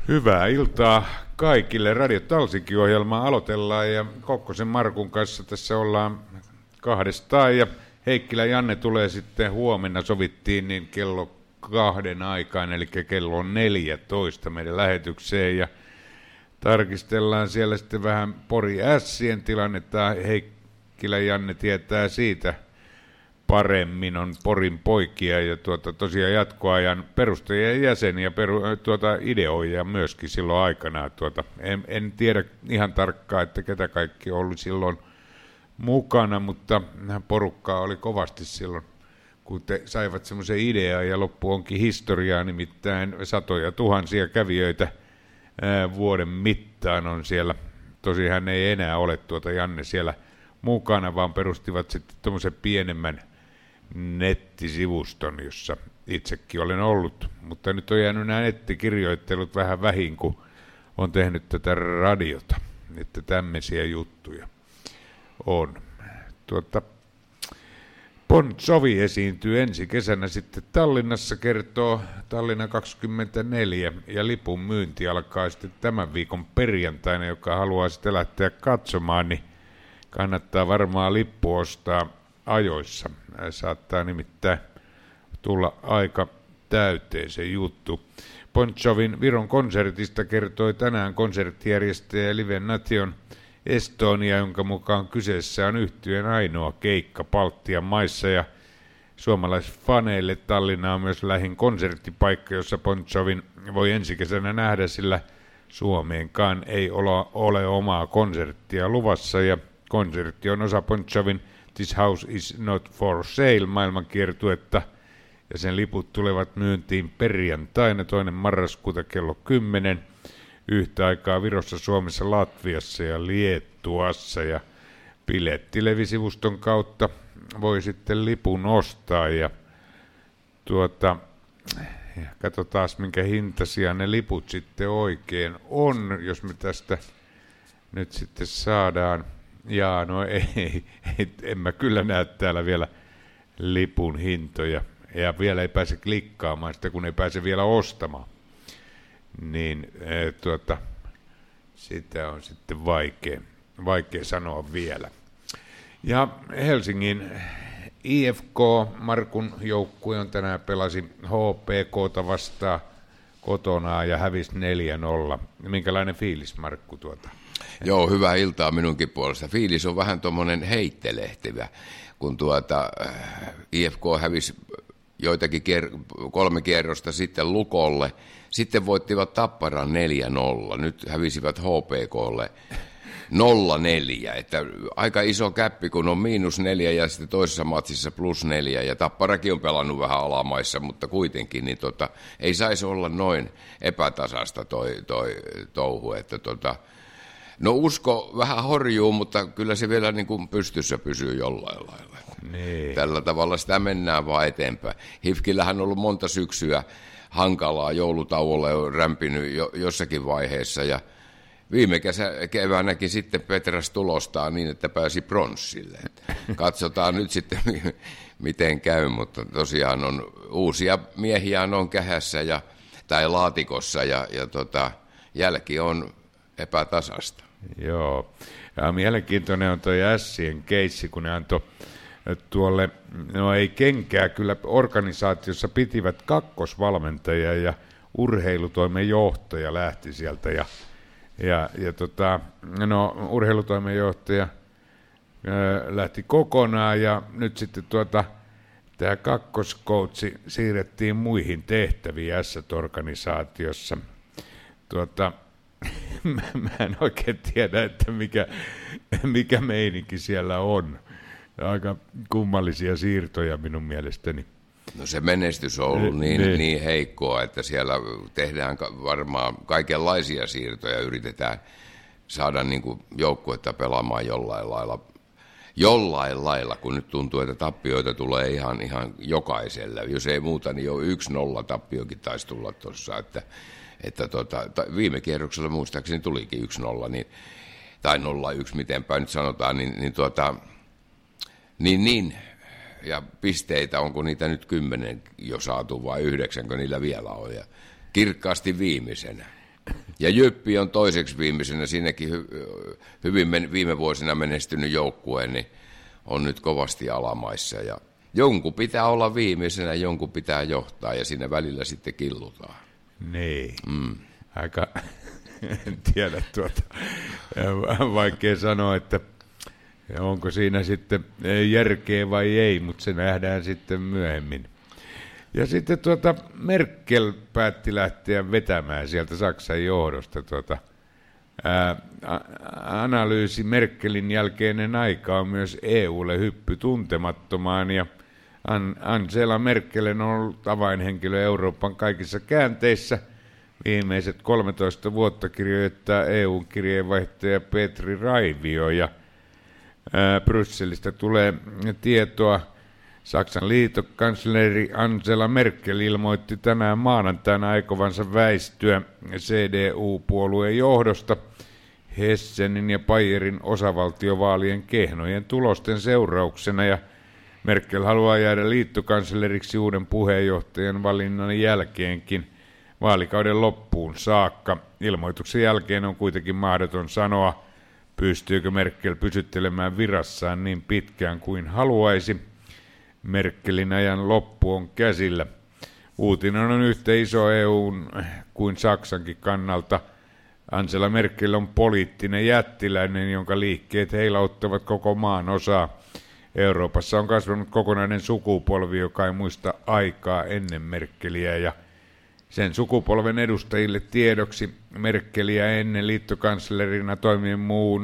Hyvää iltaa kaikille. Radio Talsinki-ohjelmaa aloitellaan ja Kokkosen Markun kanssa tässä ollaan kahdestaan ja Heikkilä Janne tulee sitten huomenna, sovittiin niin kello 2 aikaan, eli kello 14 meidän lähetykseen ja tarkistellaan siellä sitten vähän Pori Ässien tilannetta. Heikkilä Janne tietää siitä paremmin, on Porin poikia ja tosiaan jatkoajan perustajien jäseniä, ideoijia myöskin silloin aikanaan. En tiedä ihan tarkkaan, että ketä kaikki oli silloin mukana, mutta porukkaa oli kovasti silloin, kun saivat semmoisen idean ja loppu onkin historiaa, nimittäin satoja tuhansia kävijöitä vuoden mittaan on siellä. Tosin hän ei enää ole Janne siellä mukana, vaan perustivat sitten tuommoisen pienemmän nettisivuston, jossa itsekin olen ollut, mutta nyt on jäänyt nämä nettikirjoittelut vähän vähin, kun on tehnyt tätä radiota, että tämmöisiä juttuja on. Bon Jovi esiintyy ensi kesänä sitten Tallinnassa, kertoo Tallinna 24, ja lipun myynti alkaa sitten tämän viikon perjantaina, joka haluaa sitten lähteä katsomaan, niin kannattaa varmaan lippu ostaa ajoissa. Saattaa nimittäin tulla aika täyteen se juttu. Bon Jovin Viron konsertista kertoi tänään konserttijärjestäjä Live Nation Estonia, jonka mukaan kyseessä on yhtyeen ainoa keikka Baltian maissa ja suomalaisfaneille Tallinna on myös lähin konserttipaikka, jossa Bon Jovin voi ensi kesänä nähdä, sillä Suomeenkaan ei ole omaa konserttia luvassa ja konsertti on osa Bon Jovin This House is Not for Sale maailmankiertuetta ja sen liput tulevat myyntiin perjantaina 2. marraskuuta kello 10 yhtä aikaa Virossa, Suomessa, Latviassa ja Liettuassa ja Bilettilevy-sivuston kautta voi sitten lipun ostaa ja katsotaan minkä hintaisia ne liput sitten oikein on, jos me tästä nyt sitten saadaan. Jaa, no en mä kyllä näe täällä vielä lipun hintoja. Ja vielä ei pääse klikkaamaan sitä, kun ei pääse vielä ostamaan. Niin sitä on sitten vaikea sanoa vielä. Ja Helsingin IFK Markun joukkue on tänään pelasi HPK:ta vastaan kotonaan ja hävisi 4-0. Minkälainen fiilis, Markku, Joo, hyvää iltaa minunkin puolesta. Fiilis on vähän tuommoinen heittelehtivä, kun IFK hävisi joitakin 3 kierrosta sitten Lukolle. Sitten voittivat Tapparan 4-0. Nyt hävisivät HPKlle 0-4. Että aika iso käppi, kun on -4 ja sitten toisessa matsissa +4. Ja Tapparakin on pelannut vähän alamaissa, mutta kuitenkin niin ei saisi olla noin epätasasta toi touhu. Että no usko vähän horjuu, mutta kyllä se vielä niin kuin pystyssä pysyy jollain lailla. Niin. Tällä tavalla sitä mennään vaan eteenpäin. HIFKillähän on ollut monta syksyä hankalaa, joulutauolle on rämpinyt jossakin vaiheessa ja viime keväänäkin sitten Petras tulostaa niin, että pääsi pronssille. Katsotaan nyt sitten miten käy, mutta tosiaan on uusia miehiä on kähässä tai laatikossa ja jälki on epätasasta. Joo, ja mielenkiintoinen on tuo Ässien keissi, kun ne antoi tuolle, no ei kenkää, kyllä organisaatiossa pitivät kakkosvalmentaja ja urheilutoimen johtaja lähti sieltä urheilutoimen johtaja lähti kokonaan ja nyt sitten tämä kakkoskoutsi siirrettiin muihin tehtäviin S-organisaatiossa. Mä en oikein tiedä, että mikä meininki siellä on. Aika kummallisia siirtoja minun mielestäni. No se menestys on ollut niin heikkoa, että siellä tehdään varmaan kaikenlaisia siirtoja. Yritetään saada niin kuin joukkuetta pelaamaan jollain lailla, kun nyt tuntuu, että tappioita tulee ihan jokaiselle. Jos ei muuta, niin jo 1-0 tappiokin taisi tulla tuossa, että viime kierroksella muistaakseni tulikin 1-0, tai 0-1, mitenpä nyt sanotaan, niin, ja pisteitä, onko niitä nyt 10 jo saatu vai 9, niillä vielä on, ja kirkkaasti viimeisenä. Ja Jyppi on toiseksi viimeisenä, siinäkin hyvin viime vuosina menestynyt joukkue, niin on nyt kovasti alamaissa. Ja jonkun pitää olla viimeisenä, jonkun pitää johtaa ja siinä välillä sitten killutaan. Niin, aika, en tiedä vaikea sanoa, että onko siinä sitten järkeä vai ei, mutta se nähdään sitten myöhemmin. Ja sitten Merkel päätti lähteä vetämään sieltä Saksan johdosta. Analyysi Merkelin jälkeinen aika on myös EUlle hyppy tuntemattomaan, ja Angela Merkel on ollut avainhenkilö Euroopan kaikissa käänteissä. Viimeiset 13 vuotta kirjoittaa EU-kirjeenvaihtaja Petri Raivio, ja Brysselistä tulee tietoa. Saksan liittokansleri Angela Merkel ilmoitti tänään maanantaina aikovansa väistyä CDU-puolueen johdosta Hessenin ja Bayerin osavaltiovaalien kehnojen tulosten seurauksena, ja Merkel haluaa jäädä liittokansleriksi uuden puheenjohtajan valinnan jälkeenkin vaalikauden loppuun saakka. Ilmoituksen jälkeen on kuitenkin mahdoton sanoa, pystyykö Merkel pysyttelemään virassaan niin pitkään kuin haluaisi. Merkelin ajan loppu on käsillä. Uutinen on yhtä iso EUn kuin Saksankin kannalta. Angela Merkel on poliittinen jättiläinen, jonka liikkeet heilauttavat koko maan osaa. Euroopassa on kasvanut kokonainen sukupolvi, joka ei muista aikaa ennen Merkeliä, ja sen sukupolven edustajille tiedoksi Merkeliä ennen liittokanslerina toimien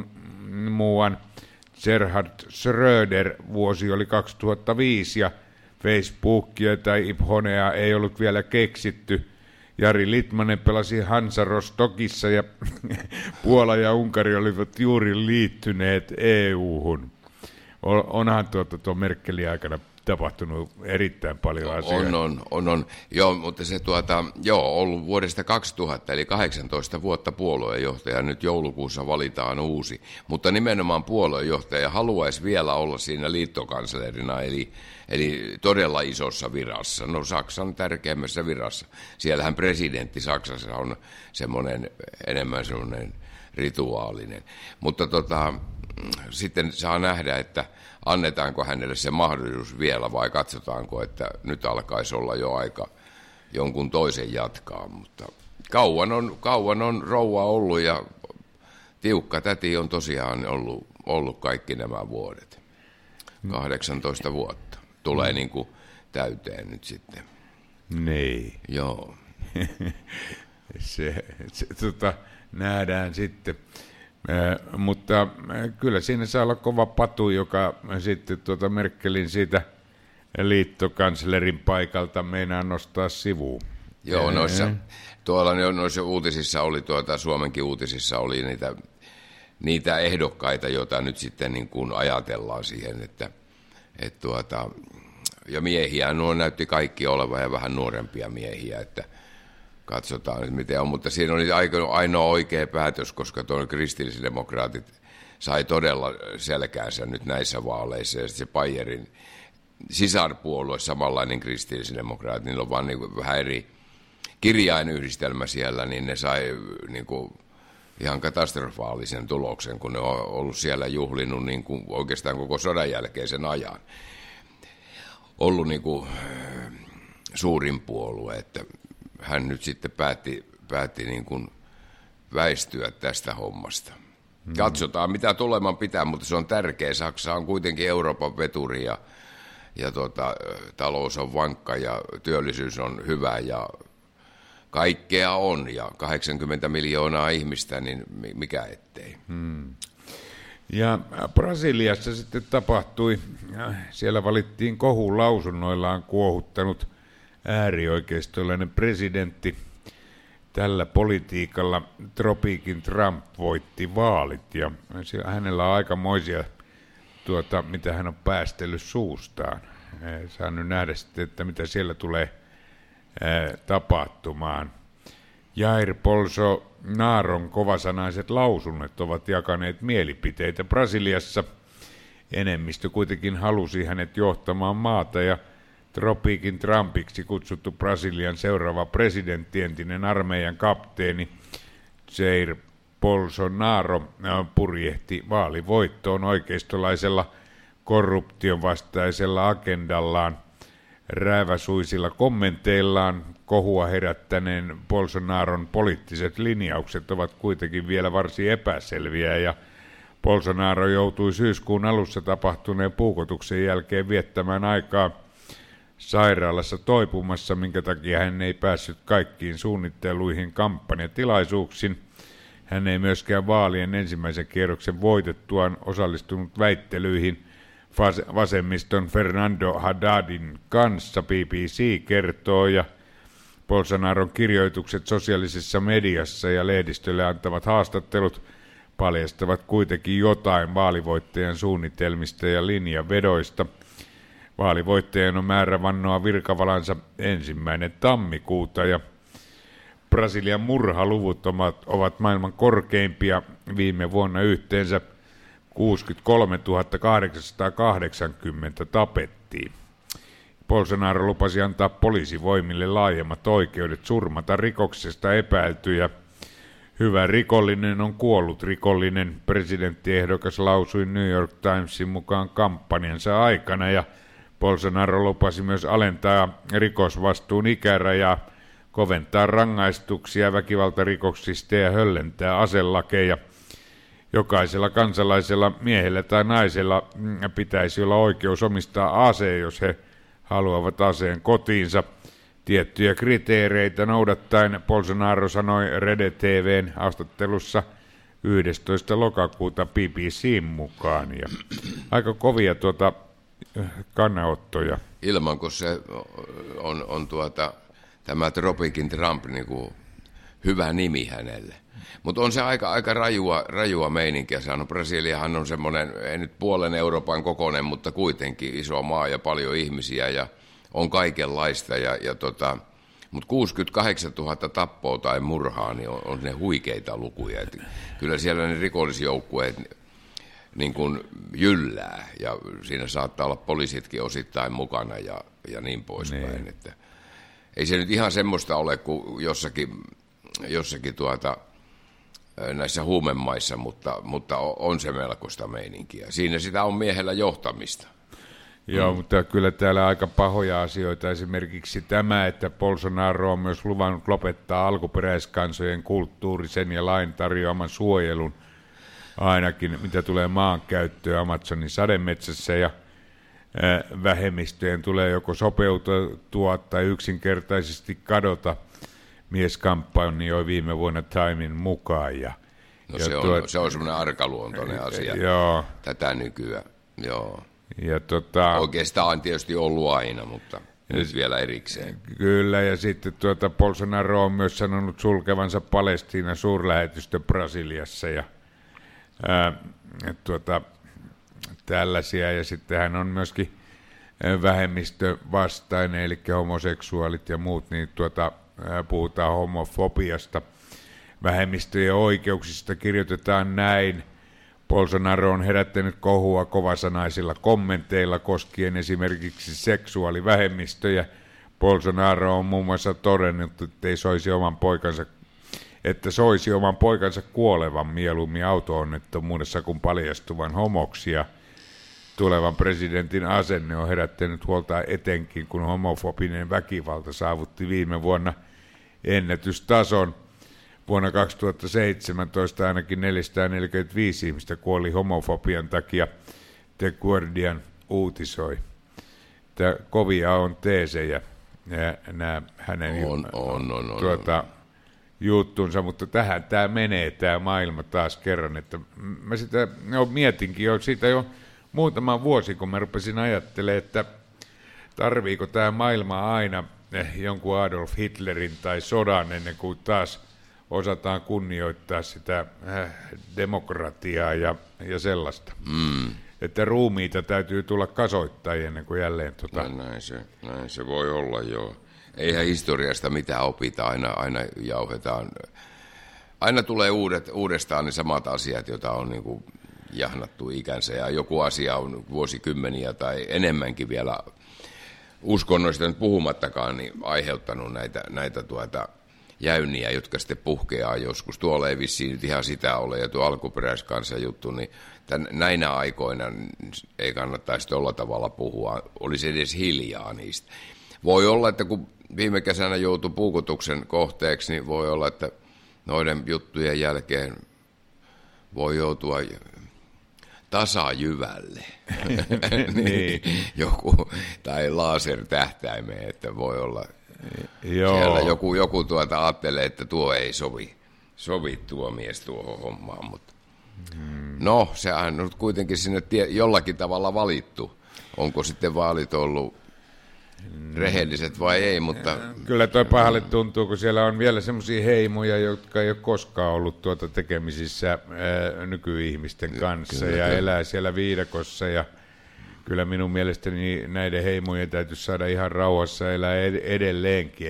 muuan Gerhard Schröder vuosi oli 2005, ja Facebookia tai Iphonea ei ollut vielä keksitty. Jari Litmanen pelasi Hansa Rostokissa, ja Puola ja Unkari olivat juuri liittyneet EU-hun. Onhan tuon Merkelin aikana tapahtunut erittäin paljon asioita. On. Joo, mutta se ollut vuodesta 2000, eli 18 vuotta puoluejohtaja. Nyt joulukuussa valitaan uusi. Mutta nimenomaan puoluejohtaja haluaisi vielä olla siinä liittokanslerina, eli todella isossa virassa. No Saksan tärkeimmässä virassa. Siellähän presidentti Saksassa on enemmän semmoinen rituaalinen. Mutta sitten saa nähdä, että annetaanko hänelle se mahdollisuus vielä vai katsotaanko, että nyt alkaisi olla jo aika jonkun toisen jatkaa. Mutta kauan on rouva ollut ja tiukka täti on tosiaan ollut kaikki nämä vuodet. 18 vuotta. Tulee niin kuin täyteen nyt sitten. Niin. Joo. se nähdään sitten. Mutta kyllä siinä saa olla kova patu, joka sitten Merkelin siitä liittokanslerin paikalta meinaa nostaa sivuun. Joo, noissa uutisissa oli, Suomenkin uutisissa oli niitä ehdokkaita, joita nyt sitten niin kuin ajatellaan siihen, että ja miehiä nuo näytti kaikki olevan ja vähän nuorempia miehiä, että katsotaan nyt miten on, mutta siinä oli ainoa oikea päätös, koska tuon kristillisdemokraatit sai todella selkäänsä nyt näissä vaaleissa, ja se Bayerin sisarpuolue, samanlainen kristillisdemokraatit, niillä on vaan niin vähän eri kirjainyhdistelmä siellä, niin ne sai niin kuin ihan katastrofaalisen tuloksen, kun ne on ollut siellä juhlinut niin kuin oikeastaan koko sodan jälkeisen ajan. Ollut niin kuin suurin puolue, että hän nyt sitten päätti niin kuin väistyä tästä hommasta. Katsotaan, mitä tuleman pitää, mutta se on tärkeä. Saksa on kuitenkin Euroopan veturi ja talous on vankka ja työllisyys on hyvä ja kaikkea on. Ja 80 miljoonaa ihmistä, niin mikä ettei. Ja Brasiliassa sitten tapahtui, siellä valittiin kohulausunnoillaan kuohuttanut äärioikeistolainen presidentti. Tällä politiikalla tropiikin Trump voitti vaalit, ja hänellä on aikamoisia, mitä hän on päästellyt suustaan. Saan nyt nähdä sitten, että mitä siellä tulee tapahtumaan. Jair Bolsonaron kovasanaiset lausunnot ovat jakaneet mielipiteitä Brasiliassa. Enemmistö kuitenkin halusi hänet johtamaan maata, ja tropiikin Trumpiksi kutsuttu Brasilian seuraava presidentti, entinen armeijan kapteeni Jair Bolsonaro purjehti vaalivoittoon oikeistolaisella korruption vastaisella agendallaan. Rääväsuisilla kommenteillaan kohua herättäneen Bolsonaron poliittiset linjaukset ovat kuitenkin vielä varsin epäselviä ja Bolsonaro joutui syyskuun alussa tapahtuneen puukotuksen jälkeen viettämään aikaa sairaalassa toipumassa, minkä takia hän ei päässyt kaikkiin suunnitteluihin kampanjatilaisuuksiin. Hän ei myöskään vaalien ensimmäisen kierroksen voitettuaan osallistunut väittelyihin vasemmiston Fernando Haddadin kanssa, BBC kertoo, ja Bolsonaron kirjoitukset sosiaalisessa mediassa ja lehdistölle antavat haastattelut paljastavat kuitenkin jotain vaalivoittajan suunnitelmista ja linjavedoista. Vaalivoittajan on määrä vannoa virkavalansa 1. tammikuuta ja Brasilian murhaluvut ovat maailman korkeimpia. Viime vuonna yhteensä 63 880 tapettiin. Bolsonaro lupasi antaa poliisivoimille laajemmat oikeudet surmata rikoksesta epäiltyjä. Hyvä rikollinen on kuollut rikollinen, presidenttiehdokas lausui New York Timesin mukaan kampanjansa aikana, ja Bolsonaro lupasi myös alentaa rikosvastuun ikärajaa, koventaa rangaistuksia väkivaltarikoksista ja höllentää aselakeja. Jokaisella kansalaisella, miehellä tai naisella, pitäisi olla oikeus omistaa ase, jos he haluavat aseen kotiinsa. Tiettyjä kriteereitä noudattaen Bolsonaro sanoi Rede TV:n haastattelussa 11. lokakuuta BBC:n mukaan. Ja aika kovia kannanottoja. Ilman, kun se on tämä Tropikin Trump niin kuin hyvä nimi hänelle. Mutta on se aika rajua meininkiä saanut. Brasiliahan on semmoinen, ei nyt puolen Euroopan kokoinen, mutta kuitenkin iso maa ja paljon ihmisiä ja on kaikenlaista. Mutta 68 000 tappoa tai murhaa, niin on ne huikeita lukuja. Et kyllä siellä ne rikollisjoukkueet niin kuin jyllää ja siinä saattaa olla poliisitkin osittain mukana ja niin poispäin. Että ei se nyt ihan semmoista ole kuin jossakin näissä huumemaissa, mutta on se melkoista meininkiä. Siinä sitä on miehellä johtamista. Joo, mutta kyllä täällä aika pahoja asioita. Esimerkiksi tämä, että Bolsonaro on myös luvannut lopettaa alkuperäiskansojen kulttuurisen ja lain tarjoaman suojelun, ainakin mitä tulee maankäyttöön Amazonin sademetsässä, ja vähemmistöjen tulee joko sopeutua tai yksinkertaisesti kadota. Mies kampanjoi viime vuonna Timen mukaan. No se on semmoinen arkaluontoinen asia tätä nykyään, joo. Ja oikeastaan on tietysti ollut aina, mutta nyt vielä erikseen. Kyllä, ja sitten Bolsonaro on myös sanonut sulkevansa Palestiinan suurlähetystö Brasiliassa ja tällaisia, ja sitten hän on myöskin vähemmistövastainen, eli homoseksuaalit ja muut, niin puhutaan homofobiasta. Vähemmistöjen oikeuksista kirjoitetaan näin. Bolsonaro on herättänyt kohua kovasanaisilla kommenteilla koskien esimerkiksi seksuaalivähemmistöjä. Bolsonaro on muun muassa todennut, että soisi oman poikansa kuolevan mieluummin auto-onnettomuudessa kuin paljastuvan homoksia. Tulevan presidentin asenne on herättänyt huolta etenkin, kun homofobinen väkivalta saavutti viime vuonna ennätystason. Vuonna 2017 ainakin 445 ihmistä kuoli homofobian takia, The Guardian uutisoi. Tämä kovia on teesejä, nämä hänen juttunsa, mutta tähän tämä menee, tämä maailma taas kerran. Että mä sitä mietinkin jo siitä jo muutama vuosi, kun mä rupesin ajattelemaan, että tarviiko tämä maailma aina jonkun Adolf Hitlerin tai sodan ennen kuin taas osataan kunnioittaa sitä demokratiaa ja sellaista. Että ruumiita täytyy tulla kasoittain ennen kuin jälleen... Näin se voi olla, joo. Eihän historiasta mitään opita, aina jauhetaan. Aina tulee uudestaan ne samat asiat, joita on niin kuin jahnattu ikänsä, ja joku asia on vuosikymmeniä tai enemmänkin vielä uskonnoista nyt puhumattakaan, niin aiheuttanut näitä jäyniä, jotka sitten puhkeaa joskus. Tuolla ei vissiin nyt ihan sitä ole, ja tuo alkuperäiskansa juttu, niin näinä aikoina ei kannattaisi tuolla tavalla puhua, olisi edes hiljaa niistä. Voi olla, että kun viime kesänä joutui puukotuksen kohteeksi, niin voi olla, että noiden juttujen jälkeen voi joutua tasajyvälle niin. joku, tai lasertähtäimeen, että voi olla siellä joku ajattelee, että tuo ei sovi tuo mies tuohon hommaan, mutta no, sehän on kuitenkin sinne jollakin tavalla valittu. Onko sitten vaalit ollut rehelliset vai ei, mutta... Kyllä toi pahalle tuntuu, kun siellä on vielä semmoisia heimoja, jotka ei ole koskaan ollut tekemisissä nykyihmisten kanssa ja elää siellä viidakossa. Ja kyllä minun mielestäni näiden heimojen täytyisi saada ihan rauhassa elää edelleenkin,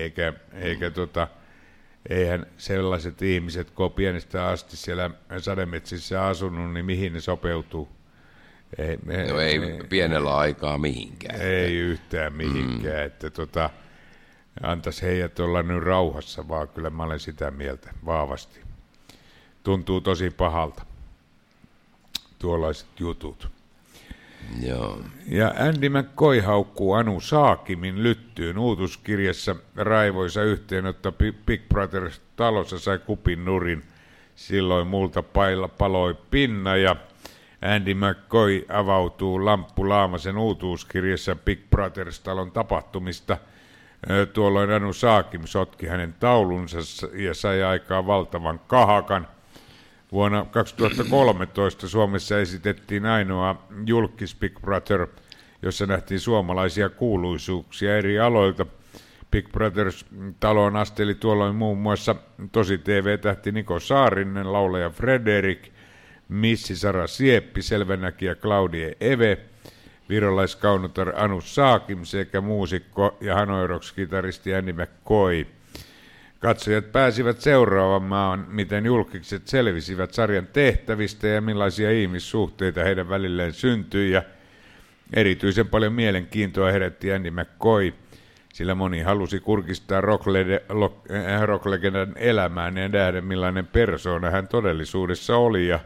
eihän sellaiset ihmiset, kun on pienestä asti siellä sademetsissä asunut, niin mihin ne sopeutuu? Ei pienellä aikaa mihinkään. Ei yhtään mihinkään, että antaisi heidät olla nyt rauhassa, vaan kyllä mä olen sitä mieltä vahvasti. Tuntuu tosi pahalta, tuollaiset jutut. Joo. Ja Andy McCoy haukkuu Anu Saakimin lyttyyn. Uutuskirjassa raivoisa yhteenotto Big Brothers talossa sai kupin nurin. Silloin multa paloi pinna ja Andy McCoy avautuu Lamppu Laamasen uutuuskirjassa Big Brothers-talon tapahtumista. Tuolloin Anu Saakim sotki hänen taulunsa ja sai aikaan valtavan kahakan. Vuonna 2013 Suomessa esitettiin ainoa julkis Big Brother, jossa nähtiin suomalaisia kuuluisuuksia eri aloilta. Big Brothers-taloon asteli tuolloin muun muassa tosi TV-tähti Niko Saarinen, laulaja Frederik, missi Sara Sieppi, selvänäkijä Claudie Eve, virolaiskaunotar Anu Saakim sekä muusikko ja Hanoi Rocks-kitaristi Andy McCoy. Katsojat pääsivät seuraamaan, miten julkikset selvisivät sarjan tehtävistä ja millaisia ihmissuhteita heidän välilleen syntyi. Ja erityisen paljon mielenkiintoa herätti Andy McCoy, sillä moni halusi kurkistaa rocklegendan elämään ja nähdä millainen persoona hän todellisuudessa oli. Ja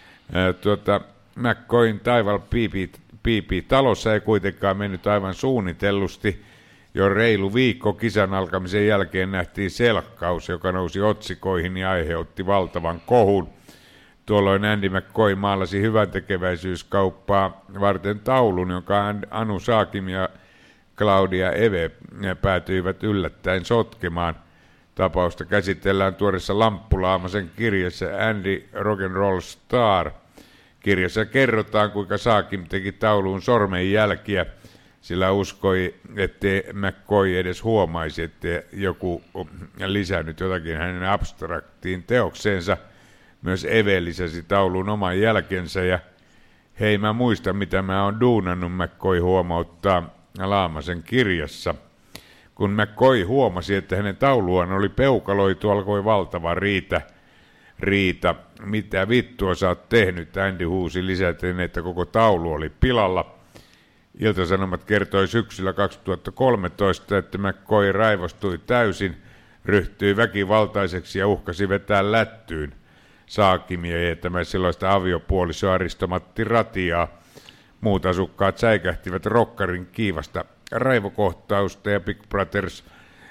McCoyn taival piipi talossa ei kuitenkaan mennyt aivan suunnitellusti. Jo reilu viikko kisan alkamisen jälkeen nähtiin selkkaus, joka nousi otsikoihin ja aiheutti valtavan kohun. Tuolloin Andy McCoy maalasi hyväntekeväisyyskauppaa varten taulun, jonka Anu Saakim ja Claudia Eve päätyivät yllättäen sotkemaan. Tapausta käsitellään tuoreessa Lamppu Laamasen kirjassa Andy Rock'n'Roll Star. Kirjassa kerrotaan, kuinka Saakim teki tauluun sormenjälkiä, sillä uskoi, ettei McCoy edes huomaisi, että joku lisännyt jotakin hänen abstraktiin teokseensa. Myös Eve lisäsi tauluun oman jälkensä ja hei, mä muistan mitä mä oon duunannut, McCoy huomauttaa Laamasen kirjassa. Kun McCoy huomasi, että hänen tauluaan oli peukaloitu, alkoi valtava riita. Mitä vittua sä oot tehnyt? Andy huusi lisäten, että koko taulu oli pilalla. Ilta-Sanomat kertoi syksyllä 2013, että McCoy raivostui täysin, ryhtyi väkivaltaiseksi ja uhkasi vetää lättyyn Saakimia ja tämä silloista aviopuolisoa Aristo-Matti Ratiaa. Muut asukkaat säikähtivät rokkarin kiivasta raivokohtausta ja Big Brothers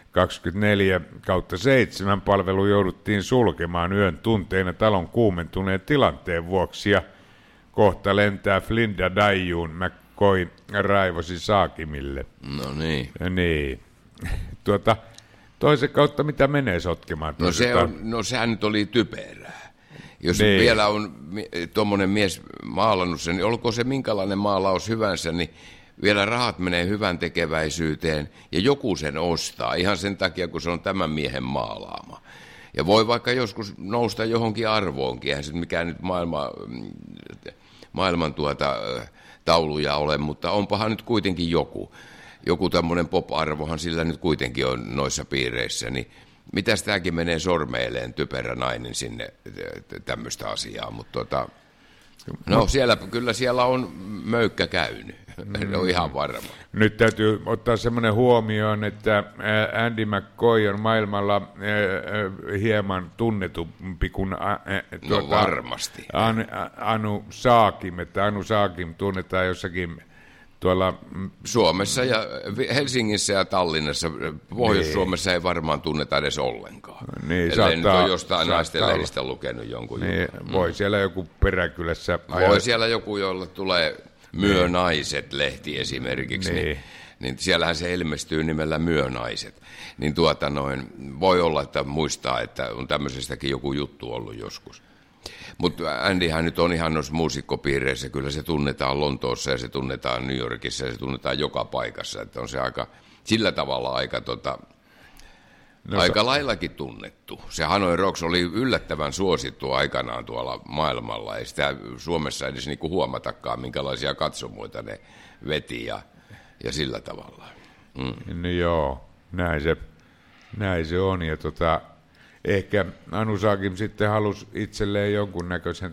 24/7 palvelu jouduttiin sulkemaan yön tunteina talon kuumentuneen tilanteen vuoksi ja kohta lentää Flinda Daijuun McCoy raivosi Saakimille. No niin. Niin. Toisen kautta mitä menee sotkemaan? Sehän nyt oli typerää. Jos niin. Vielä on tuommoinen mies maalannut sen, niin olkoon se minkälainen maalaus hyvänsä, niin vielä rahat menee hyvän tekeväisyyteen ja joku sen ostaa ihan sen takia, kun se on tämän miehen maalaama. Ja voi vaikka joskus nousta johonkin arvoonkin, eihän se mikään nyt maailman tauluja ole, mutta onpahan nyt kuitenkin joku tämmöinen pop-arvohan sillä nyt kuitenkin on noissa piireissä, niin mitäs tämäkin menee sormeilleen typerä nainen sinne tämmöistä asiaa, mutta No kyllä siellä on möykkä käynyt, on ihan varma. Nyt täytyy ottaa semmoinen huomioon, että Andy McCoy on maailmalla hieman tunnetumpi kuin varmasti. Anu Saakim, että Anu Saakim tunnetaan jossakin tuolla Suomessa ja Helsingissä ja Tallinnassa. Pohjois-Suomessa ei varmaan tunneta edes ollenkaan. Niin, ellei nyt ole jostain naisten lehdistä lukenut jonkun niin, voi siellä joku Peräkylässä voi siellä joku, jolla tulee Myönaiset-lehti esimerkiksi, niin siellähän se ilmestyy nimellä Myönaiset. Niin voi olla, että muistaa, että on tämmöisestäkin joku juttu ollut joskus. Mutta Andyhän nyt on ihan noissa muusikkopiireissä, kyllä se tunnetaan Lontoossa ja se tunnetaan New Yorkissa ja se tunnetaan joka paikassa, että on se sillä tavalla aika laillakin tunnettu. Se Hanoi Rocks oli yllättävän suosittu aikanaan tuolla maailmalla, ei sitä Suomessa edes niinku huomatakaan, minkälaisia katsomoita ne veti ja sillä tavalla. No joo, näin se on ja ehkä Anu Saakim sitten halusi itselleen jonkunnäköisen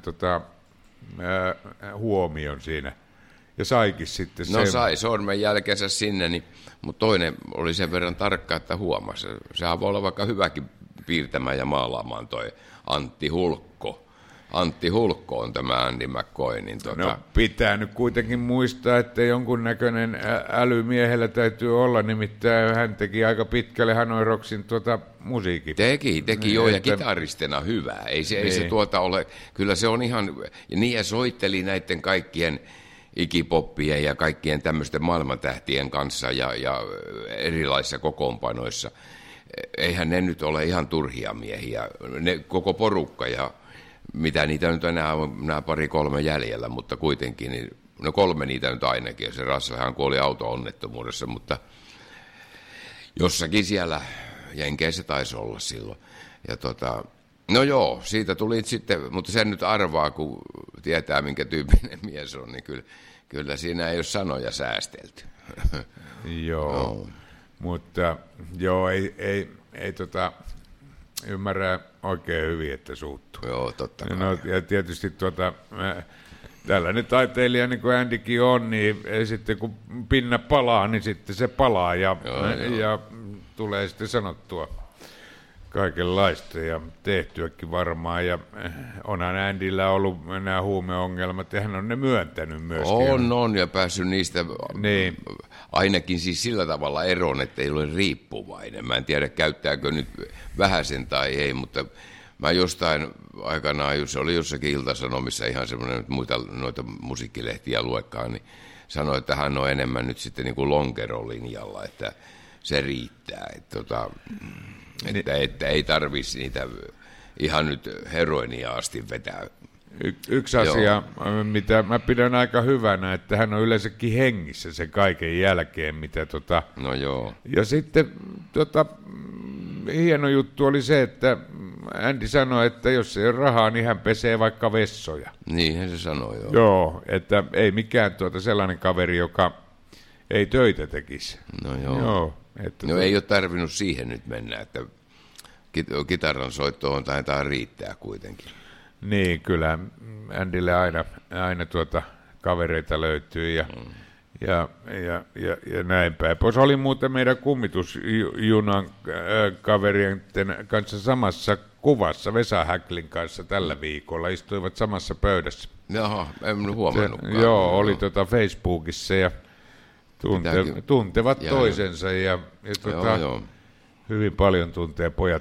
huomion siinä. Ja saikin sitten sen. No sai sormenjälkensä sinne, mutta toinen oli sen verran tarkka, että huomasi. Sehän voi olla vaikka hyväkin piirtämään ja maalaamaan toi Antti Hulkko. Antti Hulkko on tämä Andy McCoy. No pitää nyt kuitenkin muistaa, että jonkunnäköinen älymiehellä täytyy olla, nimittäin hän teki aika pitkälle Hanoi Rocksin musiikin. Teki joo, ja kitaristina hyvää. Ei se ole, kyllä se on ihan, ja soitteli näiden kaikkien ikipoppien ja kaikkien tämmöisten maailmantähtien kanssa ja erilaisissa kokoonpanoissa. Eihän ne nyt ole ihan turhia miehiä, ne koko porukka ja mitä niitä nyt enää on, nämä 2-3 jäljellä, mutta kuitenkin, niin, no 3 niitä nyt ainakin, ja se Russellhan kuoli auto-onnettomuudessa, mutta jossakin siellä Jenkeissä taisi olla silloin. Ja no joo, siitä tuli sitten, mutta sen nyt arvaa, kun tietää minkä tyyppinen mies on, niin kyllä siinä ei ole sanoja säästelty. Joo, mutta joo, ei ymmärrä oikein hyvin, että suuttuu. Joo, totta kai. No, ja tietysti tällainen taiteilija, niin kuin Andykin on, niin sitten kun pinna palaa, niin sitten se palaa ja tulee sitten sanottua kaikenlaista ja tehtyäkin varmaan. Ja onhan Andyllä ollut nämä huumeongelmat ja hän on ne myöntänyt myöskin. On ja päässyt niistä ainakin siis sillä tavalla eroon, että ei ole riippuvainen. Mä en tiedä, käyttääkö nyt vähäsen tai ei, mutta mä jostain aikanaan, se oli jossakin Ilta-Sanomissa ihan semmoinen, että muita noita musiikkilehtiä luekaan, niin sanoi, että hän on enemmän nyt sitten niin kuin lonkerolinjalla, että se riittää. Että ei tarvitsisi niitä ihan nyt heroinia asti vetää. Yksi asia, mitä mä pidän aika hyvänä, että hän on yleensäkin hengissä sen kaiken jälkeen, mitä No joo. Ja sitten hieno juttu oli se, että Andy sanoi, että jos ei ole rahaa, niin hän pesee vaikka vessoja. Niinhän se sanoi, joo. Joo, että ei mikään sellainen kaveri, joka ei töitä tekisi. No joo. Ei ole tarvinnut siihen nyt mennä, että kitaran soittoon taitaa riittää kuitenkin. Niin, kyllä Andylle aina kavereita löytyy ja näin päin. Se oli muuten meidän kummitusjunan kaverien kanssa samassa kuvassa Vesa Häklin kanssa tällä viikolla. Istuivat samassa pöydässä. Jaha, en huomannutkaan. Joo, oli Facebookissa ja tuntevat toisensa ja hyvin paljon tuntee pojat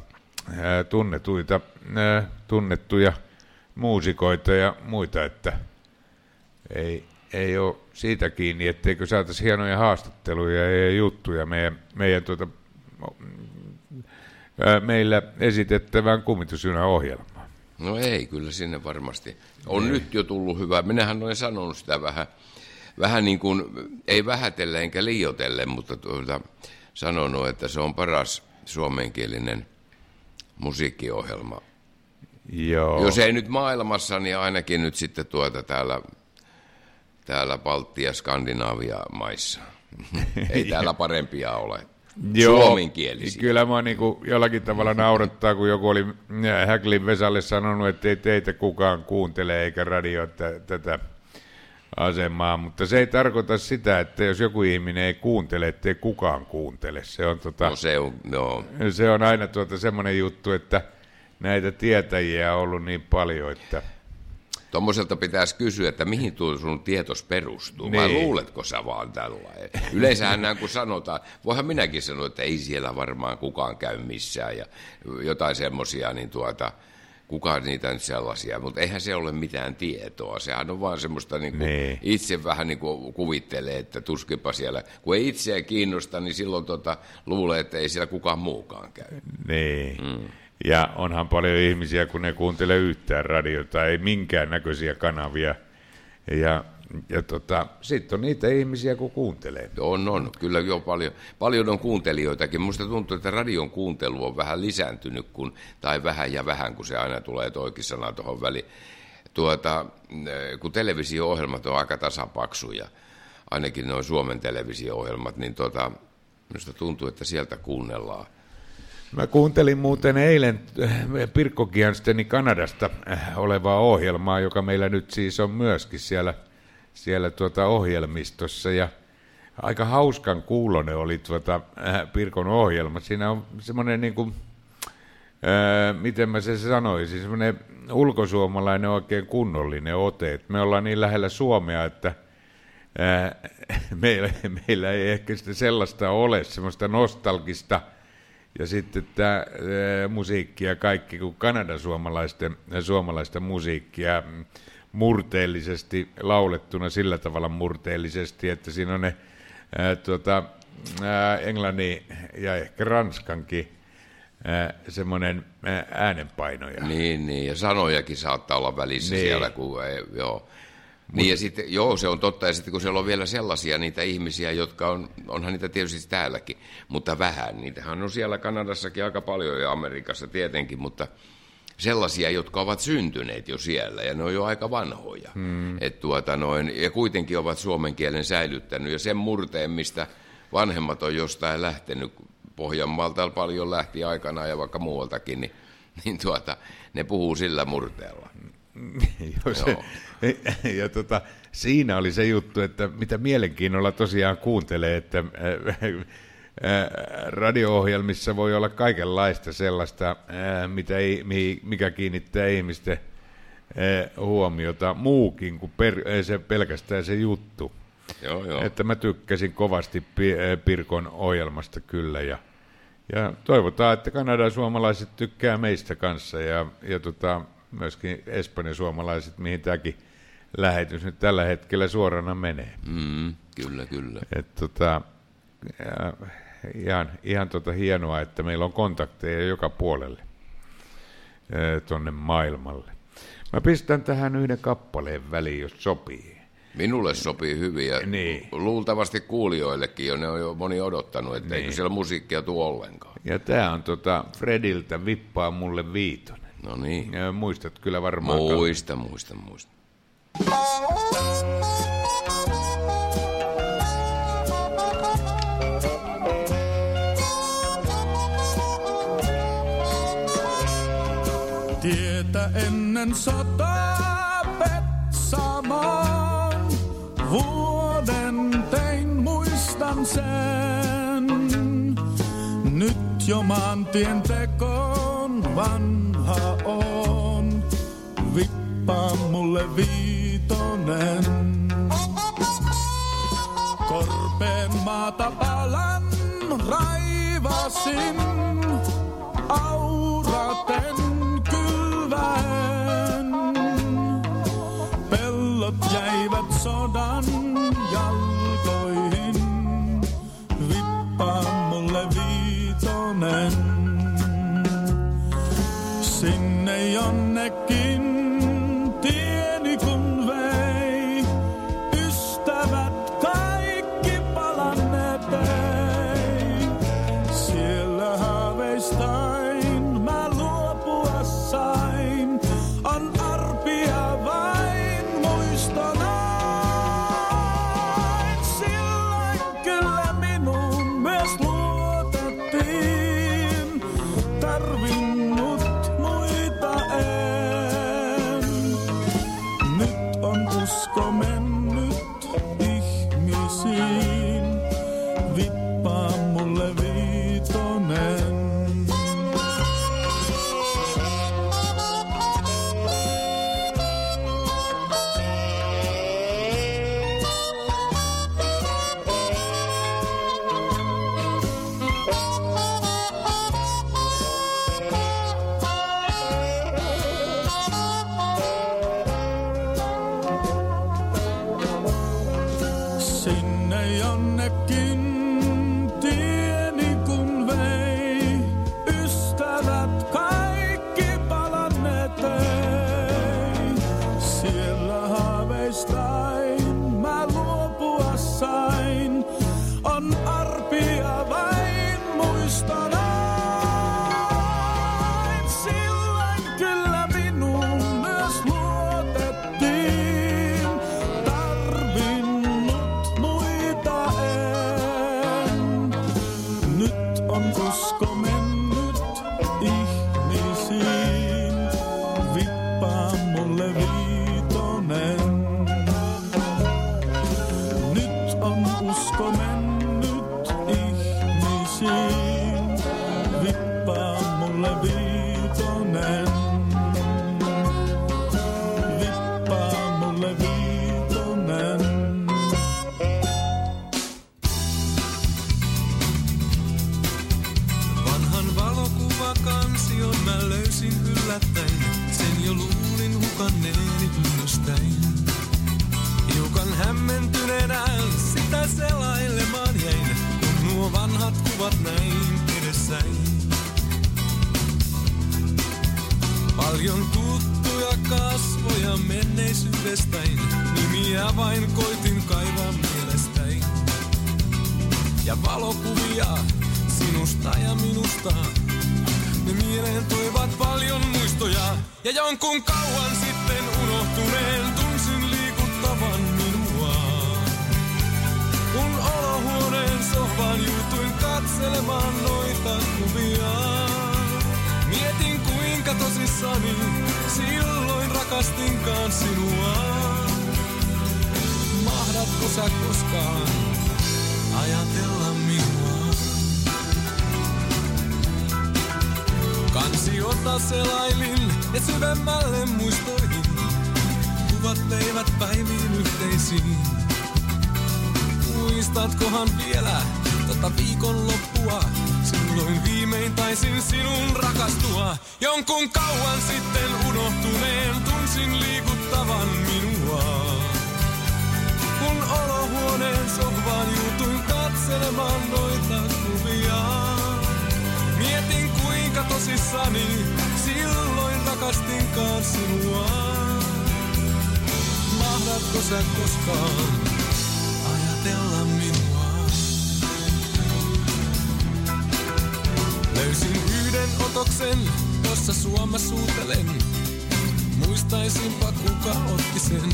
tunnettuja muusikoita ja muita, että ei ole siitä kiinni, etteikö saataisiin hienoja haastatteluja ja juttuja meillä esitettävään kummitusjunan ohjelmaan. No ei, kyllä sinne varmasti. On nyt jo tullut hyvä. Minähän olen sanonut sitä vähän niin kuin, ei vähätellen enkä liioitellen, mutta sanonut, että se on paras suomenkielinen musiikkiohjelma. Joo. Jos ei nyt maailmassa, niin ainakin nyt sitten täällä Baltia- ja Skandinavia maissa. Ei täällä parempia ole. suomenkielisiä. Kyllä mä niinku jollakin tavalla naurattaa, kun joku oli Häklin Vesalle sanonut, että ei teitä kukaan kuuntele eikä radio tätä asemaa, mutta se ei tarkoita sitä, että jos joku ihminen ei kuuntele, ettei kukaan kuuntele. Se on, se on aina semmoinen juttu, että näitä tietäjiä on ollut niin paljon, että... Tuommoiselta pitäisi kysyä, että mihin tuo sun tietos perustuu, vai luuletko sä vaan tällainen? Yleensähän näin kun sanotaan, voihan minäkin sanoa, että ei siellä varmaan kukaan käy missään ja jotain semmoisia, niin kukaan niitä nyt sellaisia, mutta eihän se ole mitään tietoa. Sehän on vaan semmoista, itse vähän niin kuin kuvittelee, että tuskinpa siellä, kun ei itseä kiinnosta, niin silloin luulee, että ei siellä kukaan muukaan käy. Niin. Ja onhan paljon ihmisiä, kun ne kuuntelee yhtään radiota, ei minkään näköisiä kanavia. Ja sitten on niitä ihmisiä, kun kuuntelee. On. Kyllä jo paljon on kuuntelijoitakin. Musta tuntuu, että radion kuuntelu on vähän lisääntynyt, tai vähän, kun se aina tulee toikin sana tuohon väliin. Kun televisio-ohjelmat on aika tasapaksuja, ainakin nuo Suomen televisio-ohjelmat, niin minusta tuntuu, että sieltä kuunnellaan. Mä kuuntelin muuten eilen Pirkko Kiansteni Kanadasta olevaa ohjelmaa, joka meillä nyt siis on myöskin siellä ohjelmistossa. Ja aika hauskan kuulonen oli Pirkon ohjelma. Siinä on semmoinen, niin kuin, miten mä se sanoisin, semmoinen ulkosuomalainen oikein kunnollinen ote. Et me ollaan niin lähellä Suomea, että meillä ei ehkä sitä sellaista ole, semmoista nostalgista. Ja sitten tämä musiikki ja kaikki, kun Kanadan suomalaista musiikkia murteellisesti laulettuna sillä tavalla murteellisesti, että siinä on ne englannin ja ehkä ranskankin semmoinen äänenpainoja. Niin, ja sanojakin saattaa olla välissä siellä, kun joo. Niin ja sitten, se on totta, ja sitten kun siellä on vielä sellaisia niitä ihmisiä, jotka onhan niitä tietysti täälläkin, mutta vähän. Niitähän on siellä Kanadassakin aika paljon ja Amerikassa tietenkin, mutta sellaisia, jotka ovat syntyneet jo siellä, ja ne on jo aika vanhoja. Ja kuitenkin ovat suomen kielen säilyttänyt, ja sen murteen, mistä vanhemmat on jostain lähtenyt, Pohjanmaalta paljon lähti aikanaan ja vaikka muualtakin, niin ne puhuu sillä murteella. Ja siinä oli se juttu, että mitä mielenkiinnolla tosiaan kuuntelee, että radio-ohjelmissa voi olla kaikenlaista sellaista, mikä kiinnittää ihmisten huomiota muukin kuin pelkästään se juttu. Joo. Että mä tykkäsin kovasti Pirkon ohjelmasta kyllä ja toivotaan, että Kanadan suomalaiset tykkää meistä kanssa ja myöskin Espanjan suomalaiset, mihin tämäkin lähetys nyt tällä hetkellä suorana menee. Kyllä. Ihan hienoa, että meillä on kontakteja joka puolelle tonne maailmalle. Mä pistän tähän yhden kappaleen väliin, jos sopii. Minulle sopii hyvin ja luultavasti kuulijoillekin jo, ne on jo moni odottanut, että eikö siellä musiikkia tule ollenkaan. Ja tää on Frediltä Vippaa mulle viitonen. No niin. Muistat kyllä varmaan. Muistan. Tietä ennen sotaa Petsamoon vuoden tein, muistan sen. Nyt jo maantien tekoon vanha on, vippaa mulle viitonen. Korpeen maata palan raivasin, auraten kylväen. Pellot jäivät sodan jalkoihin, vippaa mulle viitonen. Sinne jonnekin tieni kun vei, ystävät kaikki palanneet ei. Siellä haaveistain mä luopua sain, on arpia vain muistonain. Silloin kyllä minun myös luotettiin. kuutonen. Vippaa mulle viitonen. Vanhan valokuvakansion mä löysin yllättäen. Sen jo luulin hukanneeni ylöstäin. Hiukan hämmentyneenä sitä selailemaan jäin, kun nuo vanhat kuvat näin edessäin. Paljon tuttuja kasvoja menneisyydestäin, nimiä vain koitin kaivaa mielestäin. Ja valokuvia sinusta ja minusta, ne mieleen toivat paljon muistoja. Ja jonkun kauan sitten unohtuneen tunsin liikuttavan minua. Kun olohuoneen sohvaan juutuin katselemaan noita kuvia. Mietin kuinka tosissani silloin rakastinkaan sinua. Mahdatko sä koskaan ajatella minua? Kansiota selailin ja syvemmälle muistoihin. Kuvat veivät päiviin yhteisiin. Muistatkohan vielä tota viikonloppua? Silloin viimein taisin sinun rakastua. Jonkun kauan sitten unohtuneen tunsin liikuttavan minua. Kun olohuoneen sohvaan juutuin katselemaan noita kuvia. Mietin kuinka tosissani silloin rakastinkaan sinua. Mahdatko sä koskaan ajatella minua? Löysin yhden otoksen, jossa sua mä suutelen. Muistaisinpa kuka otti sen.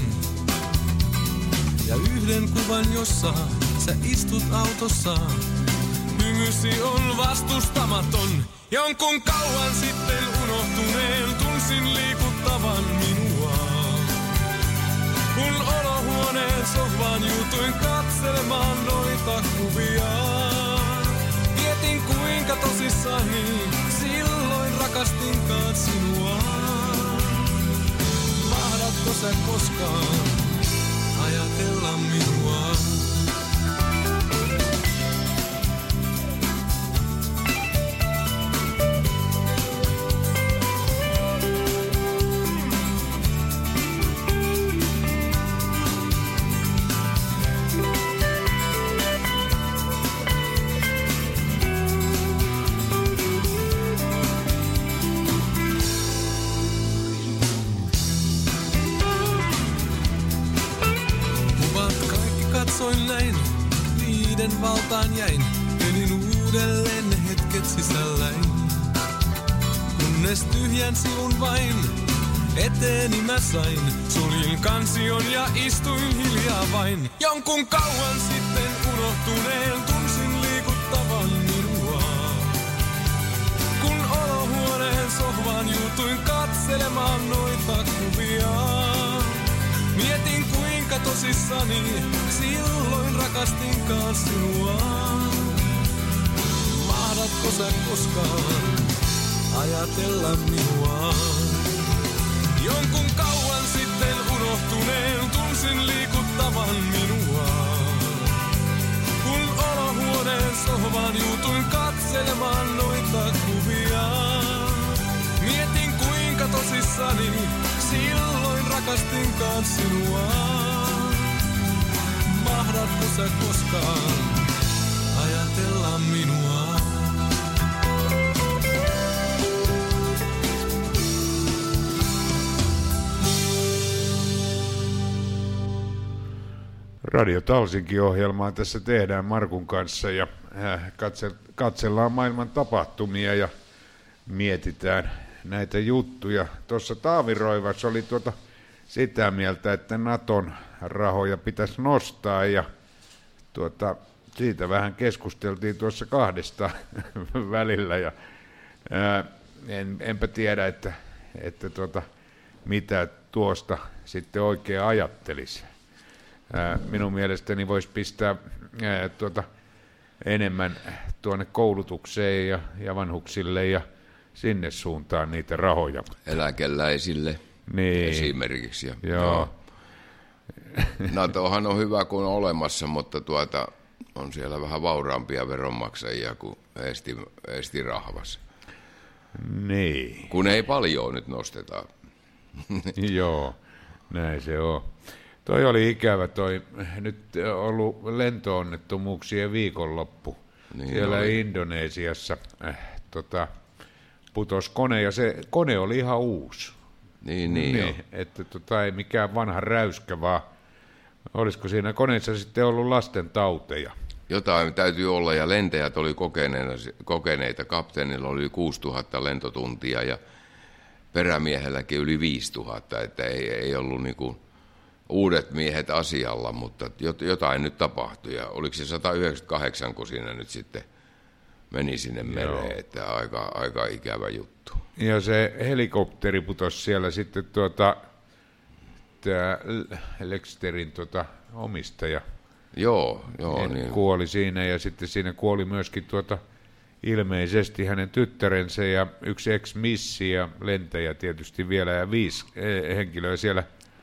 Ja yhden kuvan, jossa sä istut autossa. Hymysi on vastustamaton. Jonkun kauan sitten unohtuneen tunsin liikuttavan minua. Kun olohuoneen sohvaan juutuin katselemaan noita kuvia. Mietin kuinka tosissani silloin rakastinkaan sinua. Mahdatko sä koskaan ajatella minua? Katsoin näin, niiden valtaan jäin, elin uudelleen ne hetket sisälläin. Kunnes tyhjän sivun vain, eteeni mä sain, suljin kansion ja istuin hiljaa vain. Jonkun kauan sitten unohtuneen tunsin liikuttavan minua. Kun olohuoneen sohvaan juutuin katselemaan noita kuvia. Mietin kuinka tosissani silloin rakastinkaan sinua. Mahdatko sä koskaan ajatella minua? Jonkun kauan sitten unohtuneen tunsin liikuttavan minua. Kun olohuoneen sohvaan juutuin katselemaan noita kuvia. Mietin kuinka tosissani silloin rakastinkaan sinua. Mahdatko sä koskaan ajatella minua? Radio Talsinki-ohjelmaa tässä tehdään Markun kanssa ja katsellaan maailman tapahtumia ja mietitään näitä juttuja. Tuossa Taavi Roivas oli sitä mieltä, että Naton rahoja pitäisi nostaa ja siitä vähän keskusteltiin tuossa kahdesta välillä ja enpä tiedä, että mitä tuosta sitten oikein ajattelisi. Minun mielestäni voisi pistää enemmän tuonne koulutukseen ja vanhuksille ja sinne suuntaan niitä rahoja. Eläkeläisille Niin. esimerkiksi. Joo. NATOhan on hyvä, kun on olemassa, mutta on siellä vähän vauraampia veronmaksajia kuin Eesti rahvas. Niin. Kun ei paljon nyt nosteta. Joo, näin se on. Toi oli ikävä nyt ollut lentoonnettomuuksien viikonloppu. Niin Siellä oli. Indonesiassa putosi kone ja se kone oli ihan uusi. Niin joo. Että ei mikään vanha räyskä, vaan olisiko siinä koneessa sitten ollut lasten tauteja. Jotain täytyy olla, ja lentäjät oli kokeneita. Kapteenilla oli 6000 lentotuntia ja perämiehelläkin yli 5000, että ei ollut niinku uudet miehet asialla, mutta jotain nyt tapahtui. Ja oliko se 198, kun siinä nyt sitten meni sinne mereen, että aika ikävä juttu. Ja se helikopteri putosi siellä sitten tämä Lexterin omistaja. Joo, niin. Kuoli siinä ja sitten siinä kuoli myöskin ilmeisesti hänen tyttärensä ja yksi ex-missi ja lentäjä tietysti vielä ja 5 henkilöä siellä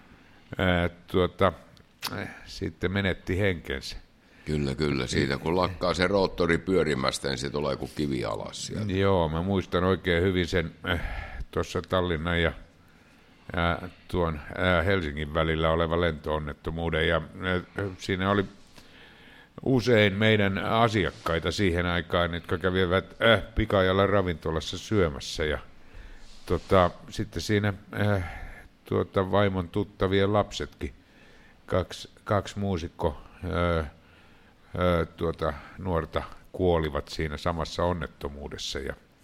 sitten menetti henkensä. Kyllä. Siitä kun lakkaa se roottori pyörimästä, niin se tulee kuin kivi alas sieltä. Joo, mä muistan oikein hyvin sen tuossa Tallinnan ja tuon Helsingin välillä oleva lentoonnettomuuden ja siinä oli usein meidän asiakkaita siihen aikaan, jotka kävivät pikajalla ravintolassa syömässä ja sitten siinä vaimon tuttavien lapsetkin, kaksi muusikko nuorta kuolivat siinä samassa onnettomuudessa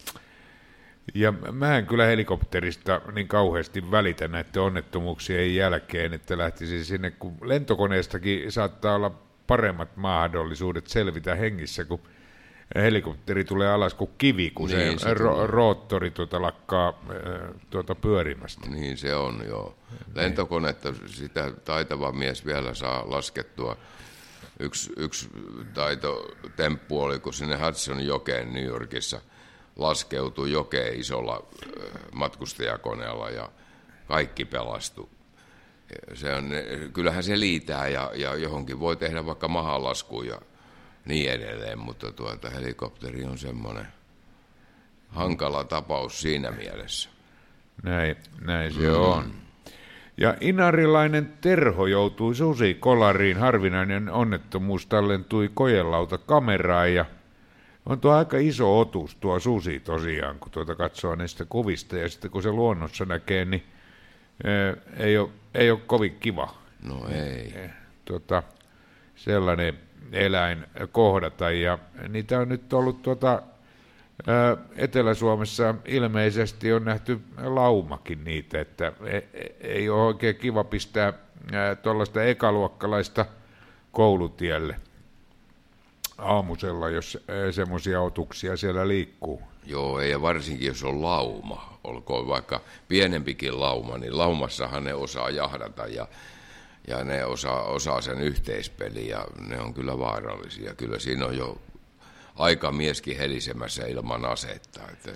ja mä en kyllä helikopterista niin kauheasti välitä näiden onnettomuuksien jälkeen, että lähtisin sinne, kun lentokoneestakin saattaa olla paremmat mahdollisuudet selvitä hengissä, kun helikopteri tulee alas kuin kivi, kun niin, se roottori lakkaa pyörimästä. Niin se on, joo. Lentokonetta sitä taitava mies vielä saa laskettua. Yksi taitotemppu oli, kun sinne Hudson jokeen New Yorkissa laskeutui jokeen isolla matkustajakoneella ja kaikki pelastui. Kyllähän se liitää ja johonkin voi tehdä vaikka mahalaskuun ja niin edelleen, mutta helikopteri on semmoinen hankala tapaus siinä mielessä. Näin se on. Ja inarilainen Terho joutui susikolariin. Harvinainen onnettomuus tallentui kojelauta kameraan ja on tuo aika iso otus tuo susi tosiaan, kun katsoo näistä kuvista ja sitten kun se luonnossa näkee, niin ei ole kovin kiva. No ei. Sellainen eläin kohdata ja niitä on nyt ollut Etelä-Suomessa ilmeisesti on nähty laumakin niitä, että ei ole oikein kiva pistää tuollaista ekaluokkalaista koulutielle aamusella, jos semmoisia otuksia siellä liikkuu. Joo, ja varsinkin jos on lauma, olkoon vaikka pienempikin lauma, niin laumassahan ne osaa jahdata ja ne osaa sen yhteispeli ja ne on kyllä vaarallisia. Kyllä siinä on jo aika mieskin helisemässä ilman asetta, että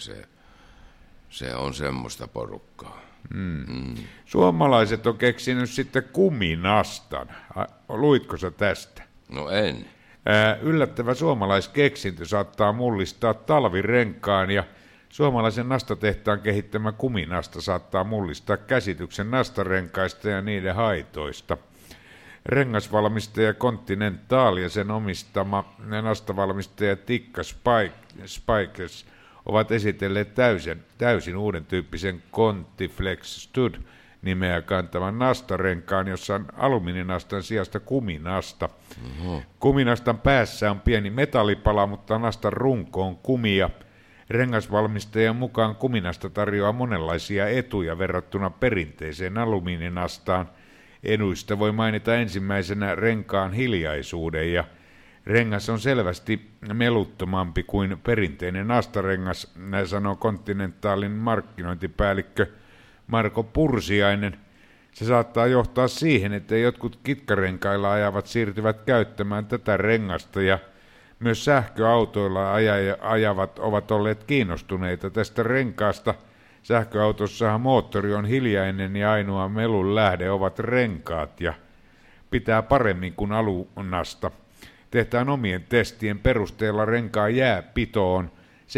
se on semmoista porukkaa. Suomalaiset on keksinyt sitten kuminastan. Luitko sä tästä? No en. Yllättävä suomalaiskeksintö saattaa mullistaa talvirenkaan ja suomalaisen nastatehtaan kehittämä kuminasta saattaa mullistaa käsityksen nastarenkaista ja niiden haitoista. Rengasvalmistaja Continental ja sen omistama nastavalmistaja Tikka Spikers ovat esitelleet täysin uuden tyyppisen ContiFlex Stud nimeä kantavan nastarenkaan, jossa on alumiininastan sijasta kuminasta. Kuminastan päässä on pieni metallipala, mutta nastan runko on kumia. Rengasvalmistajan mukaan kuminasta tarjoaa monenlaisia etuja verrattuna perinteiseen alumiininastaan. Eduista voi mainita ensimmäisenä renkaan hiljaisuuden ja rengas on selvästi meluttomampi kuin perinteinen nastarengas, näin sanoo Continentalin markkinointipäällikkö Marko Pursiainen. Se saattaa johtaa siihen, että jotkut kitkarenkailla ajavat siirtyvät käyttämään tätä rengasta ja Myös sähköautoilla ajavat ovat olleet kiinnostuneita tästä renkaasta. Sähköautossahan moottori on hiljainen ja ainoa melun lähde ovat renkaat ja pitää paremmin kuin alunasta. Tehtaan omien testien perusteella renkaan jääpito on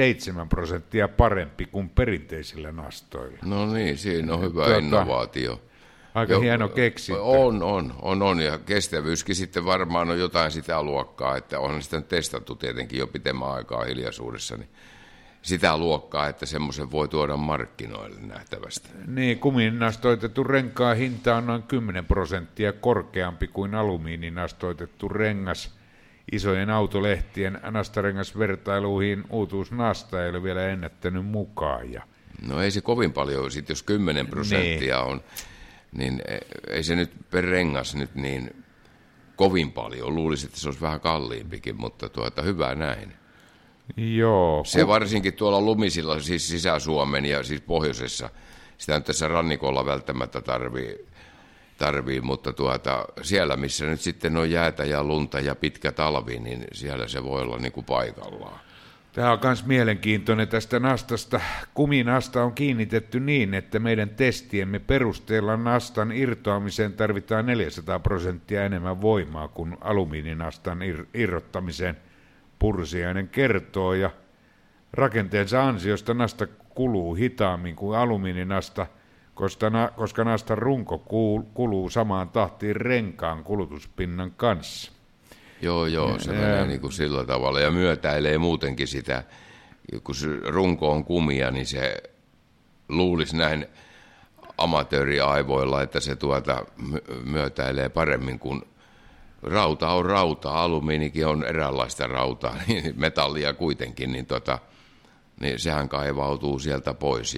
7% parempi kuin perinteisillä nastoilla. No niin, siinä on hyvä innovaatio. Aika hieno keksintö. On, ja kestävyyskin sitten varmaan on jotain sitä luokkaa, että onhan sitä testattu tietenkin jo pitemmän aikaa hiljaisuudessa, niin sitä luokkaa, että semmoisen voi tuoda markkinoille nähtävästi. Niin, kuminastoitettu renkaan hinta on noin 10% korkeampi kuin alumiininastoitettu rengas. Isojen autolehtien nastarengasvertailuihin uutuusnasta ei ole vielä ennättänyt mukaan. No ei se kovin paljon, sit jos 10% on, niin ei se nyt per rengas nyt niin kovin paljon. Luulisin, että se olisi vähän kalliimpikin, mutta hyvä näin. Joo. Se varsinkin tuolla lumisilla, siis Sisä-Suomen ja siis pohjoisessa, sitä nyt tässä rannikolla välttämättä tarvii, mutta siellä, missä nyt sitten on jäätä ja lunta ja pitkä talvi, niin siellä se voi olla niin kuin paikallaan. Tämä on myös mielenkiintoinen tästä nastasta. Kuminasta on kiinnitetty niin, että meidän testiemme perusteella nastan irtoamiseen tarvitaan 400% enemmän voimaa kuin alumiininastan irrottamiseen, Pursiainen kertoo, ja rakenteensa ansiosta nasta kuluu hitaammin kuin alumiininasta, koska nastan runko kuluu samaan tahtiin renkaan kulutuspinnan kanssa. Joo, se menee niin kuin sillä tavalla ja myötäilee muutenkin sitä, kun se runko on kumia, niin se luulisi näin amatööriaivoilla, että se myötäilee paremmin kuin rauta on rauta, alumiinikin on eräänlaista rautaa, niin metallia kuitenkin, niin sehän kaivautuu sieltä pois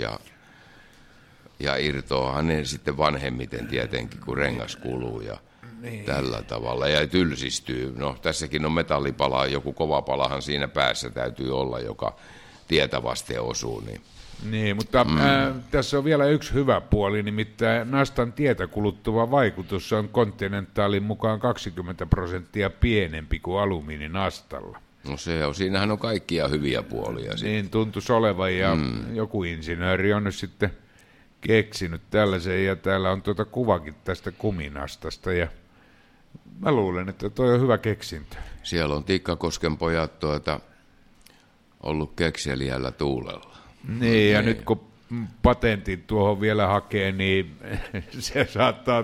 ja irtoahan ne sitten vanhemmiten tietenkin, kun rengas kuluu ja tällä tavalla ja tylsistyy. No tässäkin on metallipala, joku kova palahan siinä päässä täytyy olla, joka tietä vasten osuu. Niin, mutta tässä on vielä yksi hyvä puoli, nimittäin nastan tietä kuluttuva vaikutus on Continentalin mukaan 20% pienempi kuin alumiininastalla. No se on, siinähän on kaikkia hyviä puolia. Niin tuntuisi olevan ja joku insinööri on nyt sitten keksinyt tällaisen ja täällä on kuvakin tästä kuminastasta ja mä luulen, että toi on hyvä keksintö. Siellä on Tikkakosken pojat ollut kekseliällä tuulella. Niin, ja nyt kun patentin tuohon vielä hakee, niin se saattaa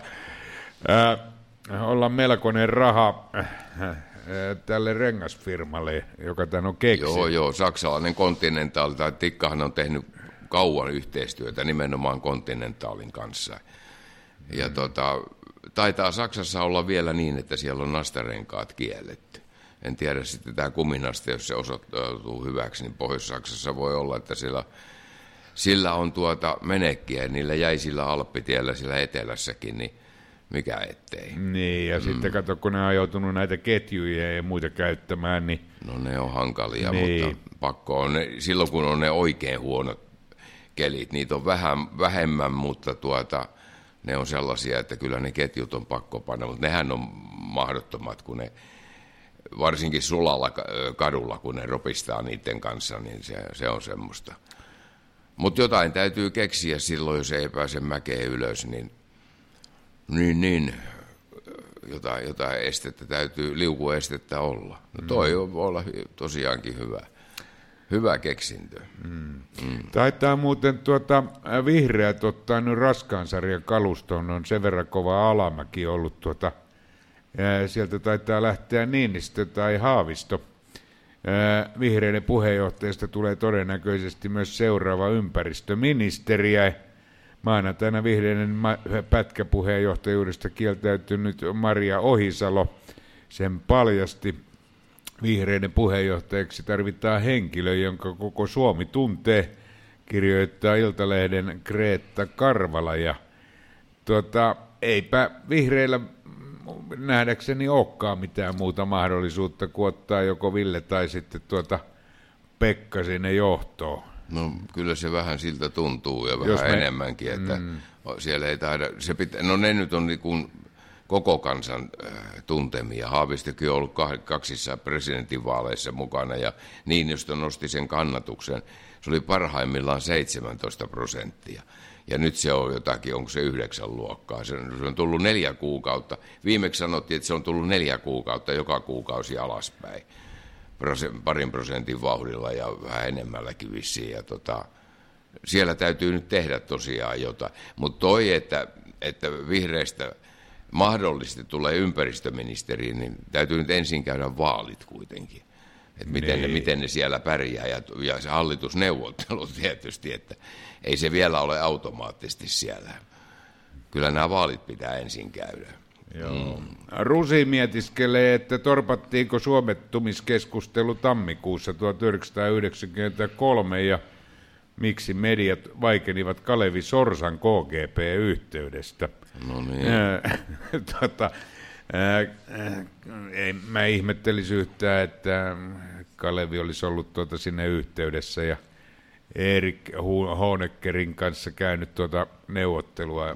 olla melkoinen raha tälle rengasfirmalle, joka tämän on keksinyt. Joo, saksalainen Continental, tai Tikkahan on tehnyt kauan yhteistyötä nimenomaan Continentalin kanssa. Ja taitaa Saksassa olla vielä niin, että siellä on nastarenkaat kielletty. En tiedä sitten tämä kuminasta, jos se osoittautuu hyväksi, niin Pohjois-Saksassa voi olla, että sillä on menekkiä, ja niillä jäi sillä Alppitiellä siellä etelässäkin, niin mikä ettei. Niin, ja sitten kato, kun ne on joutunut näitä ketjuja ja muita käyttämään, niin... No ne on hankalia, mutta pakko on silloin kun on ne oikein huonot kelit, niitä on vähemmän, mutta ne on sellaisia, että kyllä ne ketjut on pakko panna, mutta nehän on mahdottomat, kun ne varsinkin sulalla kadulla, kun ne ropistaa niiden kanssa, niin se on semmoista. Mutta jotain täytyy keksiä silloin, jos ei pääse mäkeen ylös, niin jotain estettä täytyy, liukuestettä olla. No toi voi olla tosiaankin hyvä keksintö. Taitaa muuten vihreät ottaa nyt raskaan sarjan kalustoon, on sen verran kova alamäki ollut sieltä taitaa lähteä Niinistö tai Haavisto. Vihreiden puheenjohtajasta tulee todennäköisesti myös seuraava ympäristöministeriä. Maanantaina vihreiden pätkäpuheenjohtajuudesta kieltäytynyt Maria Ohisalo sen paljasti. Vihreiden puheenjohtajaksi tarvitaan henkilö, jonka koko Suomi tuntee, kirjoittaa Iltalehden Greta Karvala. Ja eipä vihreillä nähdäkseni olekaan mitään muuta mahdollisuutta kuin ottaa joko Ville tai sitten Pekka sinne johtoon. No kyllä se vähän siltä tuntuu ja vähän enemmänkin, että siellä ei taida, ne nyt on niin kuin koko kansan tuntemia. Haavistokin on ollut kaksissa presidentinvaaleissa mukana ja Niinistö nosti sen kannatuksen. Se oli parhaimmillaan 17%. Ja nyt se on jotakin, onko se 9 luokkaa. Se on tullut 4 kuukautta. Viimeksi sanottiin, että se on tullut 4 kuukautta joka kuukausi alaspäin. Parin prosentin vauhdilla ja vähän enemmälläkin vissiin. Ja siellä täytyy nyt tehdä tosiaan jotain. Mutta toi, että vihreistä mahdollisesti tulee ympäristöministeri, niin täytyy nyt ensin käydä vaalit kuitenkin. Että miten ne siellä pärjää ja se hallitusneuvottelu tietysti, että ei se vielä ole automaattisesti siellä. Kyllä nämä vaalit pitää ensin käydä. Joo. Rusi mietiskelee, että torpattiinko suomettumiskeskustelu tammikuussa 1993 ja miksi mediat vaikenivat Kalevi Sorsan KGB-yhteydestä. No niin. Mä ihmettelisin yhtään, että Kalevi olisi ollut sinne yhteydessä ja Erik Honeckerin kanssa käynyt neuvotteluja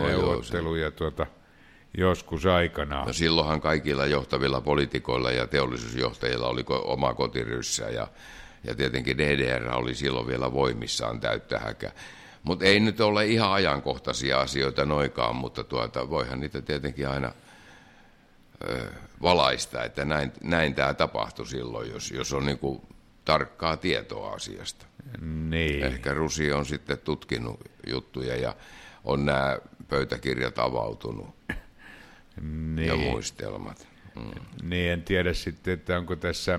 joskus aikanaan. No silloinhan kaikilla johtavilla poliitikoilla ja teollisuusjohtajilla oli oma kotiryssä ja tietenkin DDR oli silloin vielä voimissaan täyttä häkä. Mutta ei nyt ole ihan ajankohtaisia asioita noikaan, mutta voihan niitä tietenkin aina valaista, että näin tämä tapahtui silloin, jos on niinku tarkkaa tietoa asiasta. Niin. Ehkä Rusi on sitten tutkinut juttuja ja on nämä pöytäkirjat avautunut ja muistelmat. Niin, en tiedä sitten, että onko tässä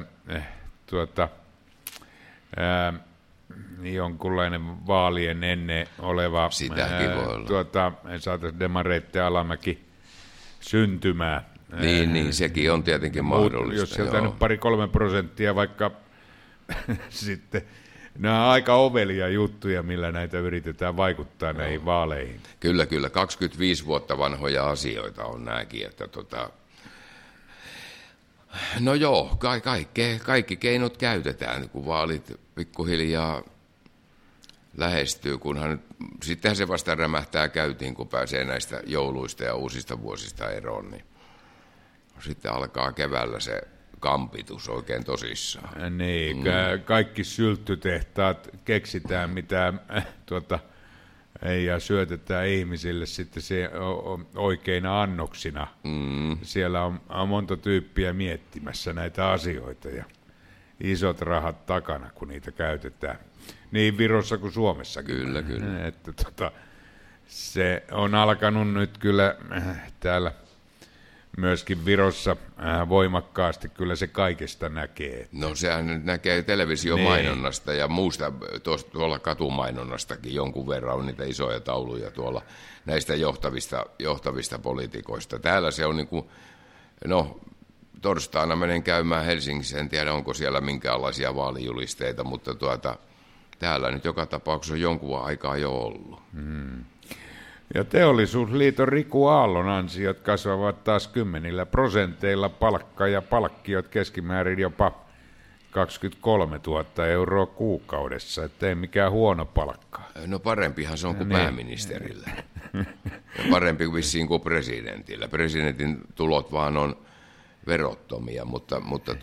jonkunlainen vaalien ennen oleva saataisiin demareitten Alamäki syntymään. Niin, sekin on tietenkin mahdollista. Jos sieltä nyt 2-3% vaikka sitten, nämä on aika ovelia juttuja, millä näitä yritetään vaikuttaa näihin vaaleihin. Kyllä, 25 vuotta vanhoja asioita on nämäkin, että no joo, kaikki keinot käytetään, kun vaalit pikkuhiljaa lähestyy, kunhan sittenhän se vasta rämähtää käyntiin, kun pääsee näistä jouluista ja uusista vuosista eroon, niin sitten alkaa keväällä se kampitus oikein tosissaan. Niin, kaikki sylttytehtaat keksitään, mitä ja syötetään ihmisille sitten se oikeina annoksina. Siellä on monta tyyppiä miettimässä näitä asioita ja isot rahat takana, kun niitä käytetään. Niin Virossa kuin Suomessakin. Kyllä. Että se on alkanut nyt kyllä täällä myöskin Virossa voimakkaasti, kyllä se kaikesta näkee. No sehän nyt näkee televisiomainonnasta ja muusta tuolla katumainonnastakin jonkun verran on niitä isoja tauluja tuolla näistä johtavista poliitikoista. Täällä se on niin kuin, torstaina menen käymään Helsingissä, en tiedä onko siellä minkäänlaisia vaalijulisteita, mutta täällä nyt joka tapauksessa on jonkun aikaa jo ollut. Ja Teollisuusliiton Riku Aallon ansiot kasvavat taas 10%, palkka ja palkkiot keskimäärin jopa 23 000 euroa kuukaudessa, ettei mikään huono palkka. No parempihan se on kuin pääministerillä. Ja parempi vissiin kuin presidentillä. Presidentin tulot vaan on verottomia, mutta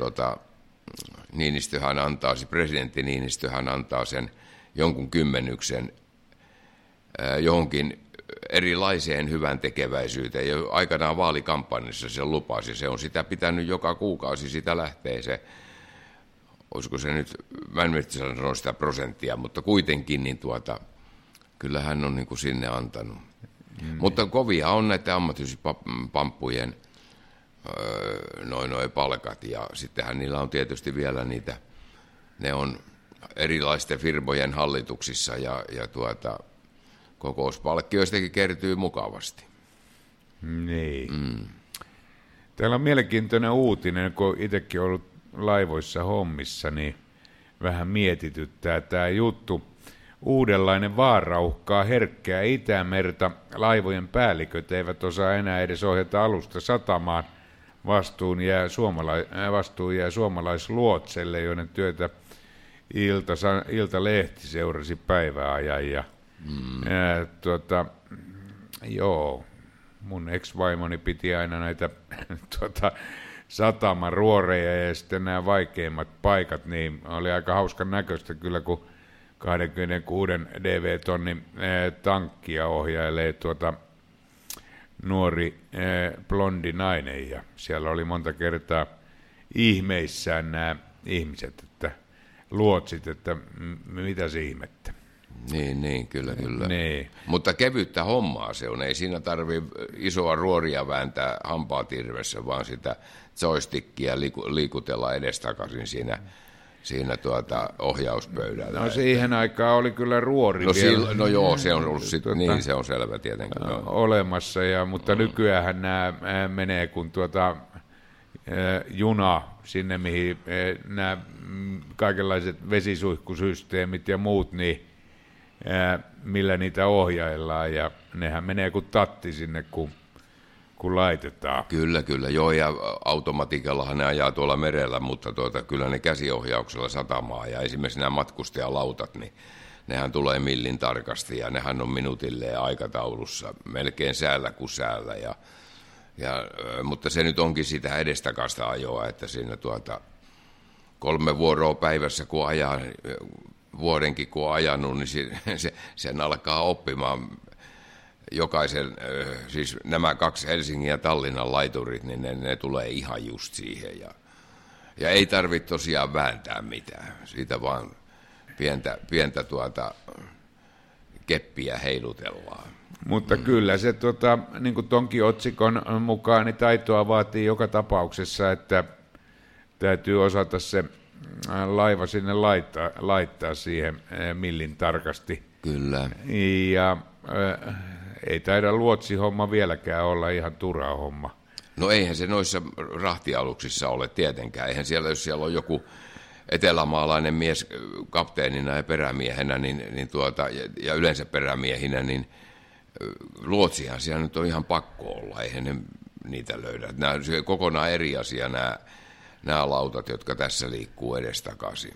presidentti Niinistöhän antaa sen jonkun kymmenyksen johonkin erilaiseen hyvän tekeväisyyteen. Ja aikanaan vaalikampanjassa se lupasi. Se on sitä pitänyt joka kuukausi, sitä lähtee se, olisiko se nyt, mä en nyt sano sitä prosenttia, mutta kuitenkin niin kyllä hän on niin kuin sinne antanut. Mutta kovia on näitä ammattilaispamppujen noin palkat ja sittenhän niillä on tietysti vielä niitä, ne on erilaisten firmojen hallituksissa ja kokouspalkkioistakin kertyy mukavasti. Niin. Täällä on mielenkiintoinen uutinen, kun itsekin ollut laivoissa hommissa, niin vähän mietityttää tämä juttu. Uudenlainen vaara uhkaa herkkää Itämerta. Laivojen päälliköt eivät osaa enää edes ohjata alusta satamaan. Vastuu jää suomalaisluotselle, joiden työtä Iltalehti seurasi päiväajan. Joo, mun ex-vaimoni piti aina näitä satamaruoreja ja sitten nämä vaikeimmat paikat, niin oli aika hauskan näköistä kyllä, kun 26 DV-tonnin tankkia ohjailee nuori blondi nainen, ja siellä oli monta kertaa ihmeissään nämä ihmiset, että luotsit, että mitäs ihmettä. Niin, kyllä. Niin. Mutta kevyttä hommaa se on, ei siinä tarvitse isoa ruoria vääntää hampaatirvessä, vaan sitä joystickia liikutella edestakaisin siinä ohjauspöydällä. No siihen aikaan oli kyllä ruori vielä. No joo, se on ollut niin se on selvä tietenkin. Olemassa, mutta nykyäänhän nämä menee kun juna sinne, mihin nämä kaikenlaiset vesisuihkusysteemit ja muut, niin millä niitä ohjaillaan, ja nehän menee kuin tatti sinne, kun laitetaan. Kyllä, joo, ja automatiikallahan ne ajaa tuolla merellä, mutta kyllä ne käsiohjauksella satamaa, ja esimerkiksi nämä matkustajalautat, niin nehän tulee millin tarkasti, ja nehän on minuutilleen aikataulussa, melkein säällä kuin säällä, mutta se nyt onkin sitä edestakasta ajoa, että siinä 3 vuoroa päivässä, kun ajaa, vuodenkin kun on ajanut, niin sen alkaa oppimaan jokaisen, siis nämä 2 Helsingin ja Tallinnan laiturit, niin ne tulee ihan just siihen. Ja ei tarvitse tosiaan vääntää mitään, siitä vaan pientä keppiä heilutellaan. Mutta kyllä se niin kuin tonkin otsikon mukaan, niin taitoa vaatii joka tapauksessa, että täytyy osata se laiva sinne laittaa siihen millin tarkasti. Kyllä. Ja ei taida luotsihomma vieläkään olla ihan turha homma. No eihän se noissa rahtialuksissa ole tietenkään. Eihän siellä, jos siellä on joku etelämaalainen mies kapteenina ja perämiehenä ja yleensä perämiehinä, niin luotsihan siellä nyt on ihan pakko olla. Eihän ne niitä löydä. Nämä on kokonaan eri asia nämä lautat, jotka tässä liikkuu edestakaisin.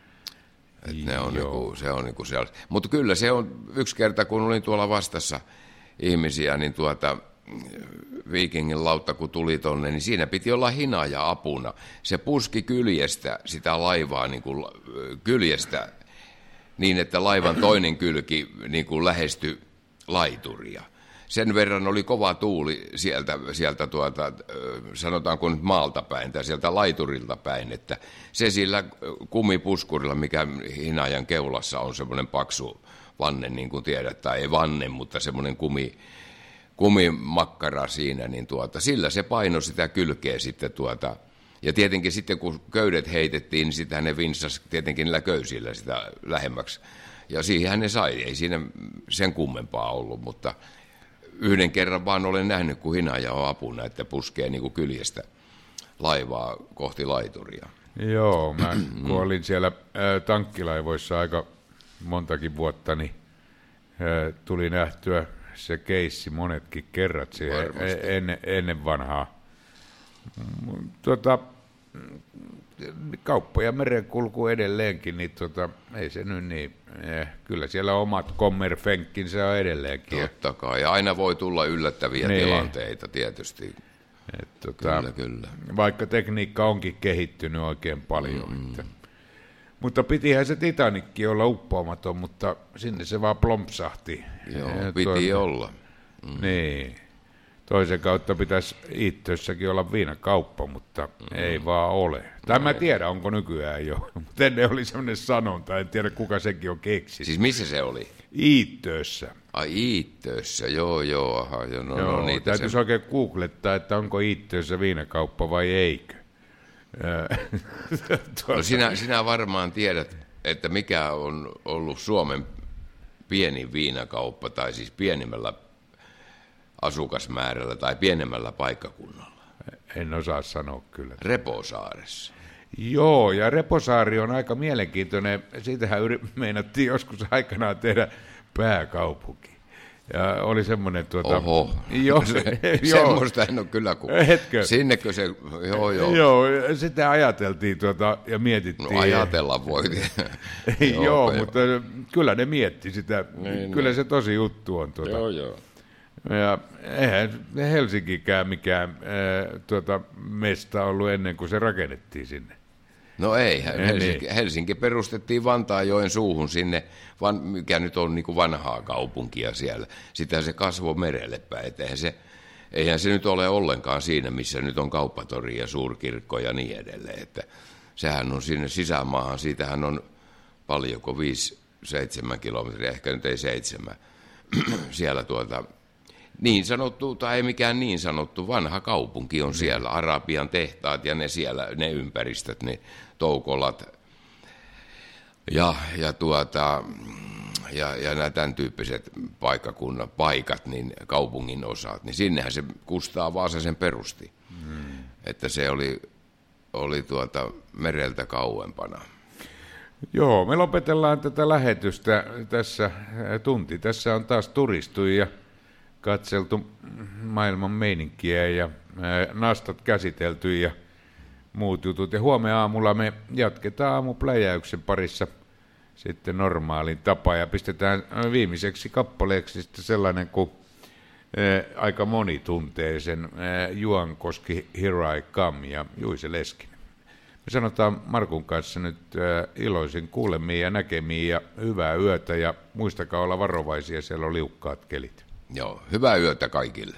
Se on niinku siellä. Mutta kyllä se on yksi kerta, kun olin tuolla vastassa ihmisiä, niin Vikingin lautta kun tuli tonne, niin siinä piti olla hinaaja apuna. Se puski kyljestä sitä laivaa niin kuin kyljestä niin, että laivan toinen kylki niin kuin lähestyi laituria. Sen verran oli kova tuuli sieltä sanotaanko nyt maalta päin tai sieltä laiturilta päin, että se sillä kumipuskurilla, mikä hinaajan keulassa on semmoinen paksu vanne, niin kuin tiedät, tai ei vanne, mutta semmoinen kumimakkara siinä, niin sillä se paino sitä kylkeä sitten ja tietenkin sitten kun köydet heitettiin, niin sitä ne vinssasi tietenkin niillä köysillä sitä lähemmäksi. Ja siihenhän ne sai, ei siinä sen kummempaa ollut, mutta yhden kerran vaan olen nähnyt, kun hinaaja on apuna, että puskee niin kuin kyljestä laivaa kohti laituria. Joo, mä kun olin siellä tankkilaivoissa aika montakin vuotta, niin tuli nähtyä se keissi monetkin kerrat siihen ennen vanhaa. Kauppoja merenkulku edelleenkin, niin ei se nyt niin, kyllä siellä omat kommerfenkkinsä on edelleenkin. Totta kai, ja aina voi tulla yllättäviä tilanteita tietysti. Kyllä. Vaikka tekniikka onkin kehittynyt oikein paljon. Mutta pitihän se Titanicki olla uppoamaton, mutta sinne se vaan plompsahti. Joo, piti olla. Niin. Toisen kautta pitäisi Iittössäkin olla viinakauppa, mutta ei vaan ole. Tai mä tiedä, onko nykyään jo. Mutta ennen oli sellainen sanonta, en tiedä kuka sekin on keksinyt. Siis missä se oli? Iittössä. Ai Iittössä, joo. No, täytyisi oikein googlettaa, että onko Iittössä viinakauppa vai eikö. No sinä varmaan tiedät, että mikä on ollut Suomen pienin viinakauppa, tai siis pienimmällä asukasmäärällä tai pienemmällä paikkakunnalla. En osaa sanoa kyllä. Reposaaressa. Joo, ja Reposaari on aika mielenkiintoinen. Siitähän meinattiin joskus aikanaan tehdä pääkaupunki. Ja oli semmoinen Oho, joo, semmoista en ole kyllä kuullut. Etkö? Sinnekö se, joo. Joo, sitä ajateltiin ja mietittiin. No ajatella voi. Joo, mutta kyllä ne mietti sitä. Niin, kyllä se tosi juttu on. Joo. Ja eihän Helsinkikään mikään mesta ollut ennen kuin se rakennettiin sinne. No ei, Helsinki perustettiin Vantaanjoen suuhun sinne, mikä nyt on niin kuin vanhaa kaupunkia siellä. Sitä se kasvoi merelle päin. Eihän se nyt ole ollenkaan siinä, missä nyt on kauppatori ja suurkirkko ja niin edelleen. Että sehän on sinne sisämaahan, siitähän on paljonko 5-7 kilometriä, ehkä nyt ei 7. Siellä niin sanottu, tai ei mikään niin sanottu, vanha kaupunki on siellä, Arabian tehtaat ja ne ympäristöt, ne Toukolat ja nämä tämän tyyppiset paikat, niin kaupungin osat, niin sinnehän se Kustaa Vaasa sen perusti, että se oli mereltä kauempana. Joo, me lopetellaan tätä lähetystä tässä tunti. Tässä on taas turistu ja katseltu maailman meininkiä ja nastat käsitelty ja muut jutut. Ja huomenna aamulla me jatketaan aamupläjäyksen parissa sitten normaalin tapaan ja pistetään viimeiseksi kappaleeksi sitten sellainen kuin aika moni tuntee sen Juankoski Here I Come ja Juise Leskinen. Me sanotaan Markun kanssa nyt iloisin kuulemiin ja näkemiin ja hyvää yötä ja muistakaa olla varovaisia, siellä on liukkaat kelit. Joo, hyvää yötä kaikille.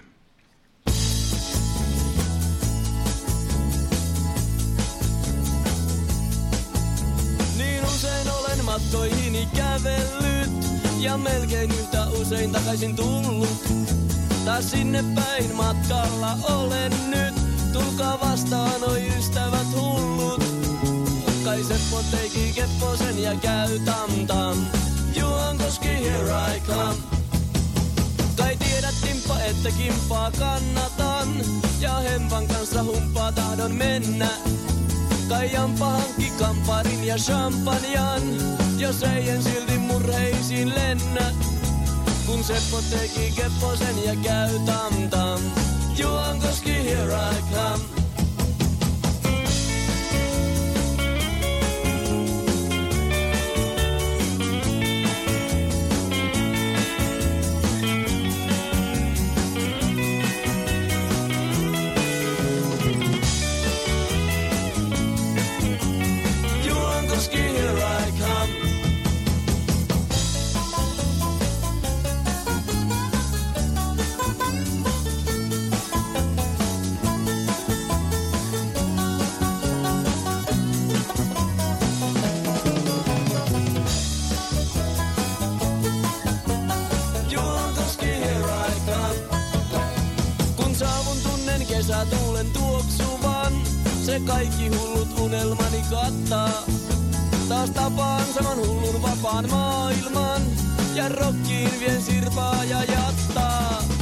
Niin usein olen matkoihini kävellyt ja melkein yhtä usein takaisin tullut. Taas sinne päin matkalla olen nyt, tulkaa vastaan oi ystävät hullut. Kai Seppo teki kepposen ja käy tam-tam, Juankoski here I come. Kai tiedät Timppa, että kimppaa kannatan ja Hempan kanssa humppaa tahdon mennä. Kai Jampa hankki kamparin ja champanjan, jos ei en silti murheisiin lennä. Kun Seppo teki kepposen ja käy tam-tam, Juankoski here I come. Kesätuulen tuoksuvan, se kaikki hullut unelmani kattaa. Taas tapaan saman hullun vapaan maailman ja rockiin vien sirpaa ja jattaa.